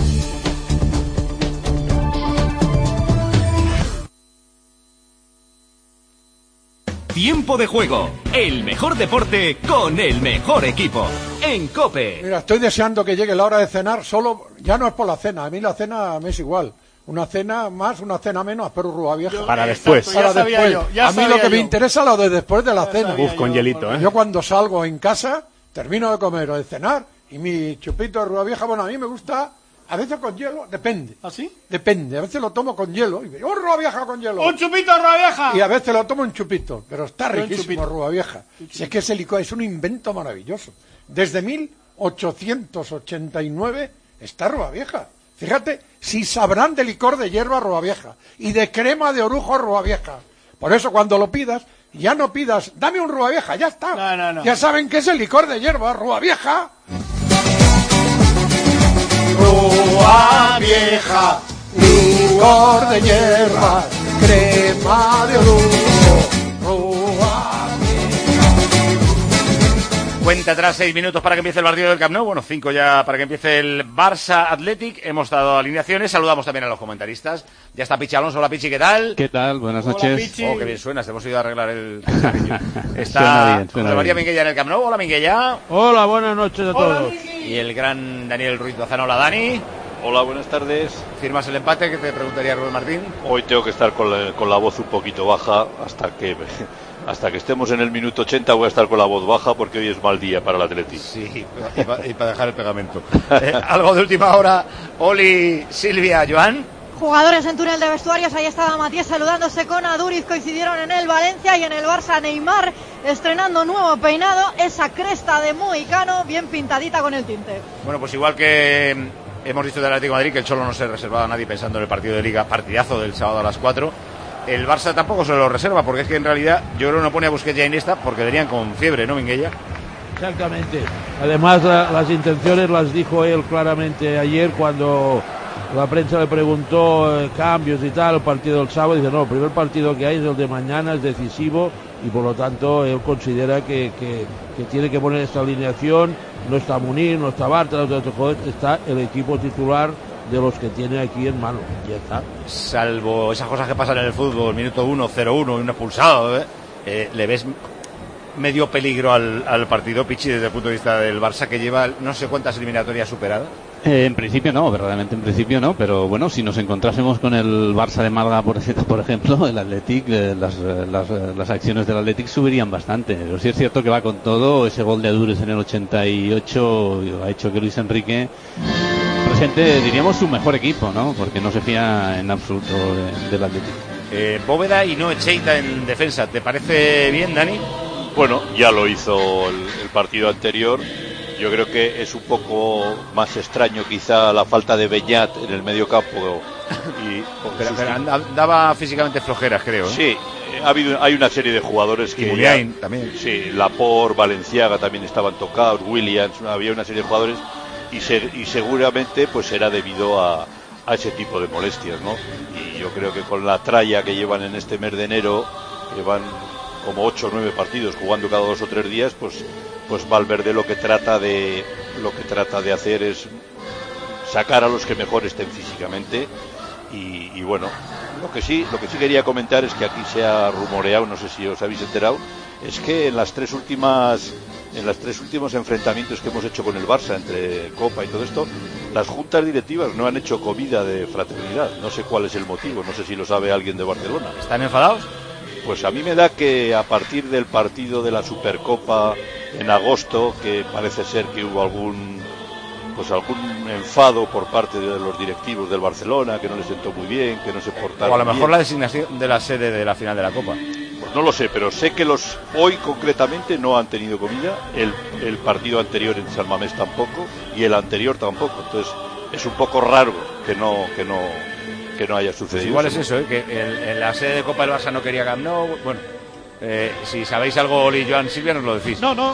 Tiempo de juego, el mejor deporte con el mejor equipo, en COPE. Mira, estoy deseando que llegue la hora de cenar, solo, ya no es por la cena, a mí la cena me es igual. Una cena más, una cena menos, pero Rúa Vieja. Para después. Para ya después. Yo, ya a mí lo que yo. me interesa es lo de después de la ya cena. Uf, con yo, hielito, ¿eh? Yo cuando salgo en casa, termino de comer o de cenar, y mi chupito de Rúa Vieja, bueno, a mí me gusta... A veces con hielo, depende. ¿Ah, sí? Depende. A veces lo tomo con hielo. Y digo, ¡oh, Rúa Vieja con hielo! ¡Un chupito de Rúa Vieja! Y a veces lo tomo en chupito. Pero está Pero riquísimo Rúa Vieja. Si es que ese licor es un invento maravilloso. Desde mil ochocientos ochenta y nueve está Rúa Vieja. Fíjate, si sabrán de licor de hierba Rúa Vieja. Y de crema de orujo Rúa Vieja. Por eso cuando lo pidas, ya no pidas, dame un Rúa Vieja, ya está. No, no, no. Ya saben que es el licor de hierba Rúa Vieja. Rúa Vieja, licor de hierba, crema de orujo, Rúa Vieja. Cuenta atrás seis minutos para que empiece el partido del Camp Nou, bueno, cinco ya para que empiece el Barça Athletic. Hemos dado alineaciones, saludamos también a los comentaristas. Ya está Pichi Alonso. Hola Pichi, ¿qué tal? ¿Qué tal? Buenas Hola, noches. Pichi. Oh, qué bien suenas, hemos ido a arreglar el... Está Suena bien, suena José María bien. Minguella en el Camp Nou. Hola Minguella. Hola, buenas noches a todos. Y el gran Daniel Ruiz Lozano. Hola Dani. Hola, buenas tardes. ¿Firmas el empate que te preguntaría Rubén Martín? Hoy tengo que estar con la, con la voz un poquito baja hasta que hasta que estemos en el minuto ochenta. Voy a estar con la voz baja porque hoy es mal día para el Atleti. Sí, y para pa dejar el pegamento. eh, algo de última hora. Oli, Silvia, Joan. Jugadores en túnel de vestuarios, ahí estaba Matías saludándose con Aduriz, coincidieron en el Valencia y en el Barça Neymar estrenando nuevo peinado, esa cresta de mohicano bien pintadita con el tinte. Bueno, pues igual que hemos dicho del Atlético de Madrid que el Cholo no se reservaba a nadie pensando en el partido de Liga, partidazo del sábado a las cuatro, el Barça tampoco se lo reserva, porque es que en realidad yo creo que no pone a Busquets y a Iniesta porque venían con fiebre, ¿no, Minguella? Exactamente. Además, la, las intenciones las dijo él claramente ayer cuando la prensa le preguntó eh, cambios y tal, el partido del sábado. Dice, no, el primer partido que hay es el de mañana, es decisivo y por lo tanto él considera que, que, que tiene que poner esta alineación. No está Munir, no está Bartra, no está, está el equipo titular de los que tiene aquí en mano. Y ya está. Salvo esas cosas que pasan en el fútbol, minuto uno, cero uno, un expulsado, ¿eh? Eh, ¿le ves medio peligro al, al partido, Pichi, desde el punto de vista del Barça, que lleva no sé cuántas eliminatorias superadas? Eh, en principio no, verdaderamente en principio no, pero bueno, si nos encontrásemos con el Barça de Málaga, por, por ejemplo, el Athletic, eh, las, las, las acciones del Athletic subirían bastante. Pero sí es cierto que va con todo. Ese gol de Adures en el ochenta y ocho ha hecho que Luis Enrique presente, diríamos, su mejor equipo, ¿no? Porque no se fía en absoluto de, del Athletic. Eh, Bóveda y no Echeita en defensa, ¿te parece bien, Dani? Bueno, ya lo hizo el, el partido anterior. Yo creo que es un poco más extraño quizá la falta de Beñat en el medio campo. Y pero, pero andaba físicamente flojeras, creo, ¿eh? Sí, ha habido, hay una serie de jugadores que... Muniain también. Sí, Laporte, Valenciaga también estaban tocados, Williams, había una serie de jugadores y, se, y seguramente pues será debido a, a ese tipo de molestias, ¿no? Y yo creo que con la tralla que llevan en este mes de enero, llevan como ocho o nueve partidos jugando cada dos o tres días, pues pues Valverde lo que trata de lo que trata de hacer es sacar a los que mejor estén físicamente y, y bueno, lo que sí lo que sí quería comentar es que aquí se ha rumoreado, no sé si os habéis enterado, es que en las tres últimas en los tres últimos enfrentamientos que hemos hecho con el Barça entre Copa y todo esto, las juntas directivas no han hecho comida de fraternidad. No sé cuál es el motivo, no sé si lo sabe alguien de Barcelona. ¿Están enfadados? Pues a mí me da que a partir del partido de la Supercopa en agosto, que parece ser que hubo algún pues algún enfado por parte de los directivos del Barcelona, que no les sentó muy bien, que no se portaron bien. O a lo mejor bien. La designación de la sede de la final de la Copa. Pues no lo sé, pero sé que los hoy concretamente no han tenido comida, el, el partido anterior en San Mamés tampoco, y el anterior tampoco. Entonces es un poco raro que no que no que no haya sucedido. Pues igual eso, es eso, ¿eh? Que el, en la sede de Copa del Barça no quería Camp Nou. Bueno, eh, si sabéis algo, Oli, Joan, Silvia, nos lo decís. No, no,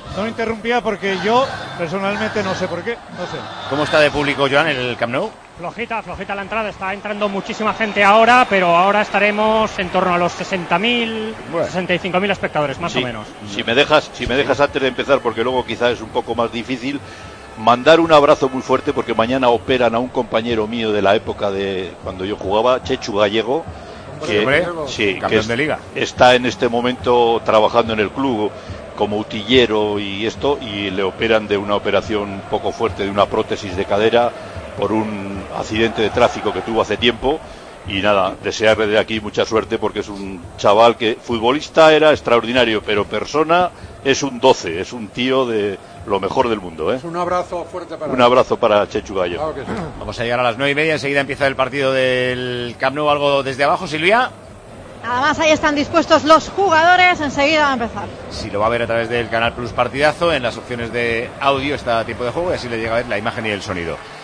No interrumpía porque yo personalmente no sé por qué, no sé. ¿Cómo está de público, Joan, el Camp Nou? Flojita, flojita la entrada, está entrando muchísima gente ahora, pero ahora estaremos en torno a los sesenta mil, bueno. sesenta y cinco mil espectadores, más sí, o menos. Si me dejas, si me dejas antes de empezar, porque luego quizás es un poco más difícil, mandar un abrazo muy fuerte porque mañana operan a un compañero mío de la época de cuando yo jugaba, Chechu Gallego, que, hombre, sí, campeón que de liga. Está en este momento trabajando en el club como utillero y esto, y le operan de una operación un poco fuerte, de una prótesis de cadera, por un accidente de tráfico que tuvo hace tiempo. Y nada, desearle de aquí mucha suerte porque es un chaval que futbolista era extraordinario, pero persona es un doce, es un tío de lo mejor del mundo, ¿eh? Un abrazo fuerte para Un abrazo para Chechu Gallo. Claro que sí. Vamos a llegar a las nueve y media, enseguida empieza el partido del Camp Nou. ¿Algo desde abajo, Silvia? Nada más, ahí están dispuestos los jugadores, enseguida va a empezar. Si lo va a ver a través del Canal Plus Partidazo, en las opciones de audio está tiempo de juego y así le llega a ver la imagen y el sonido.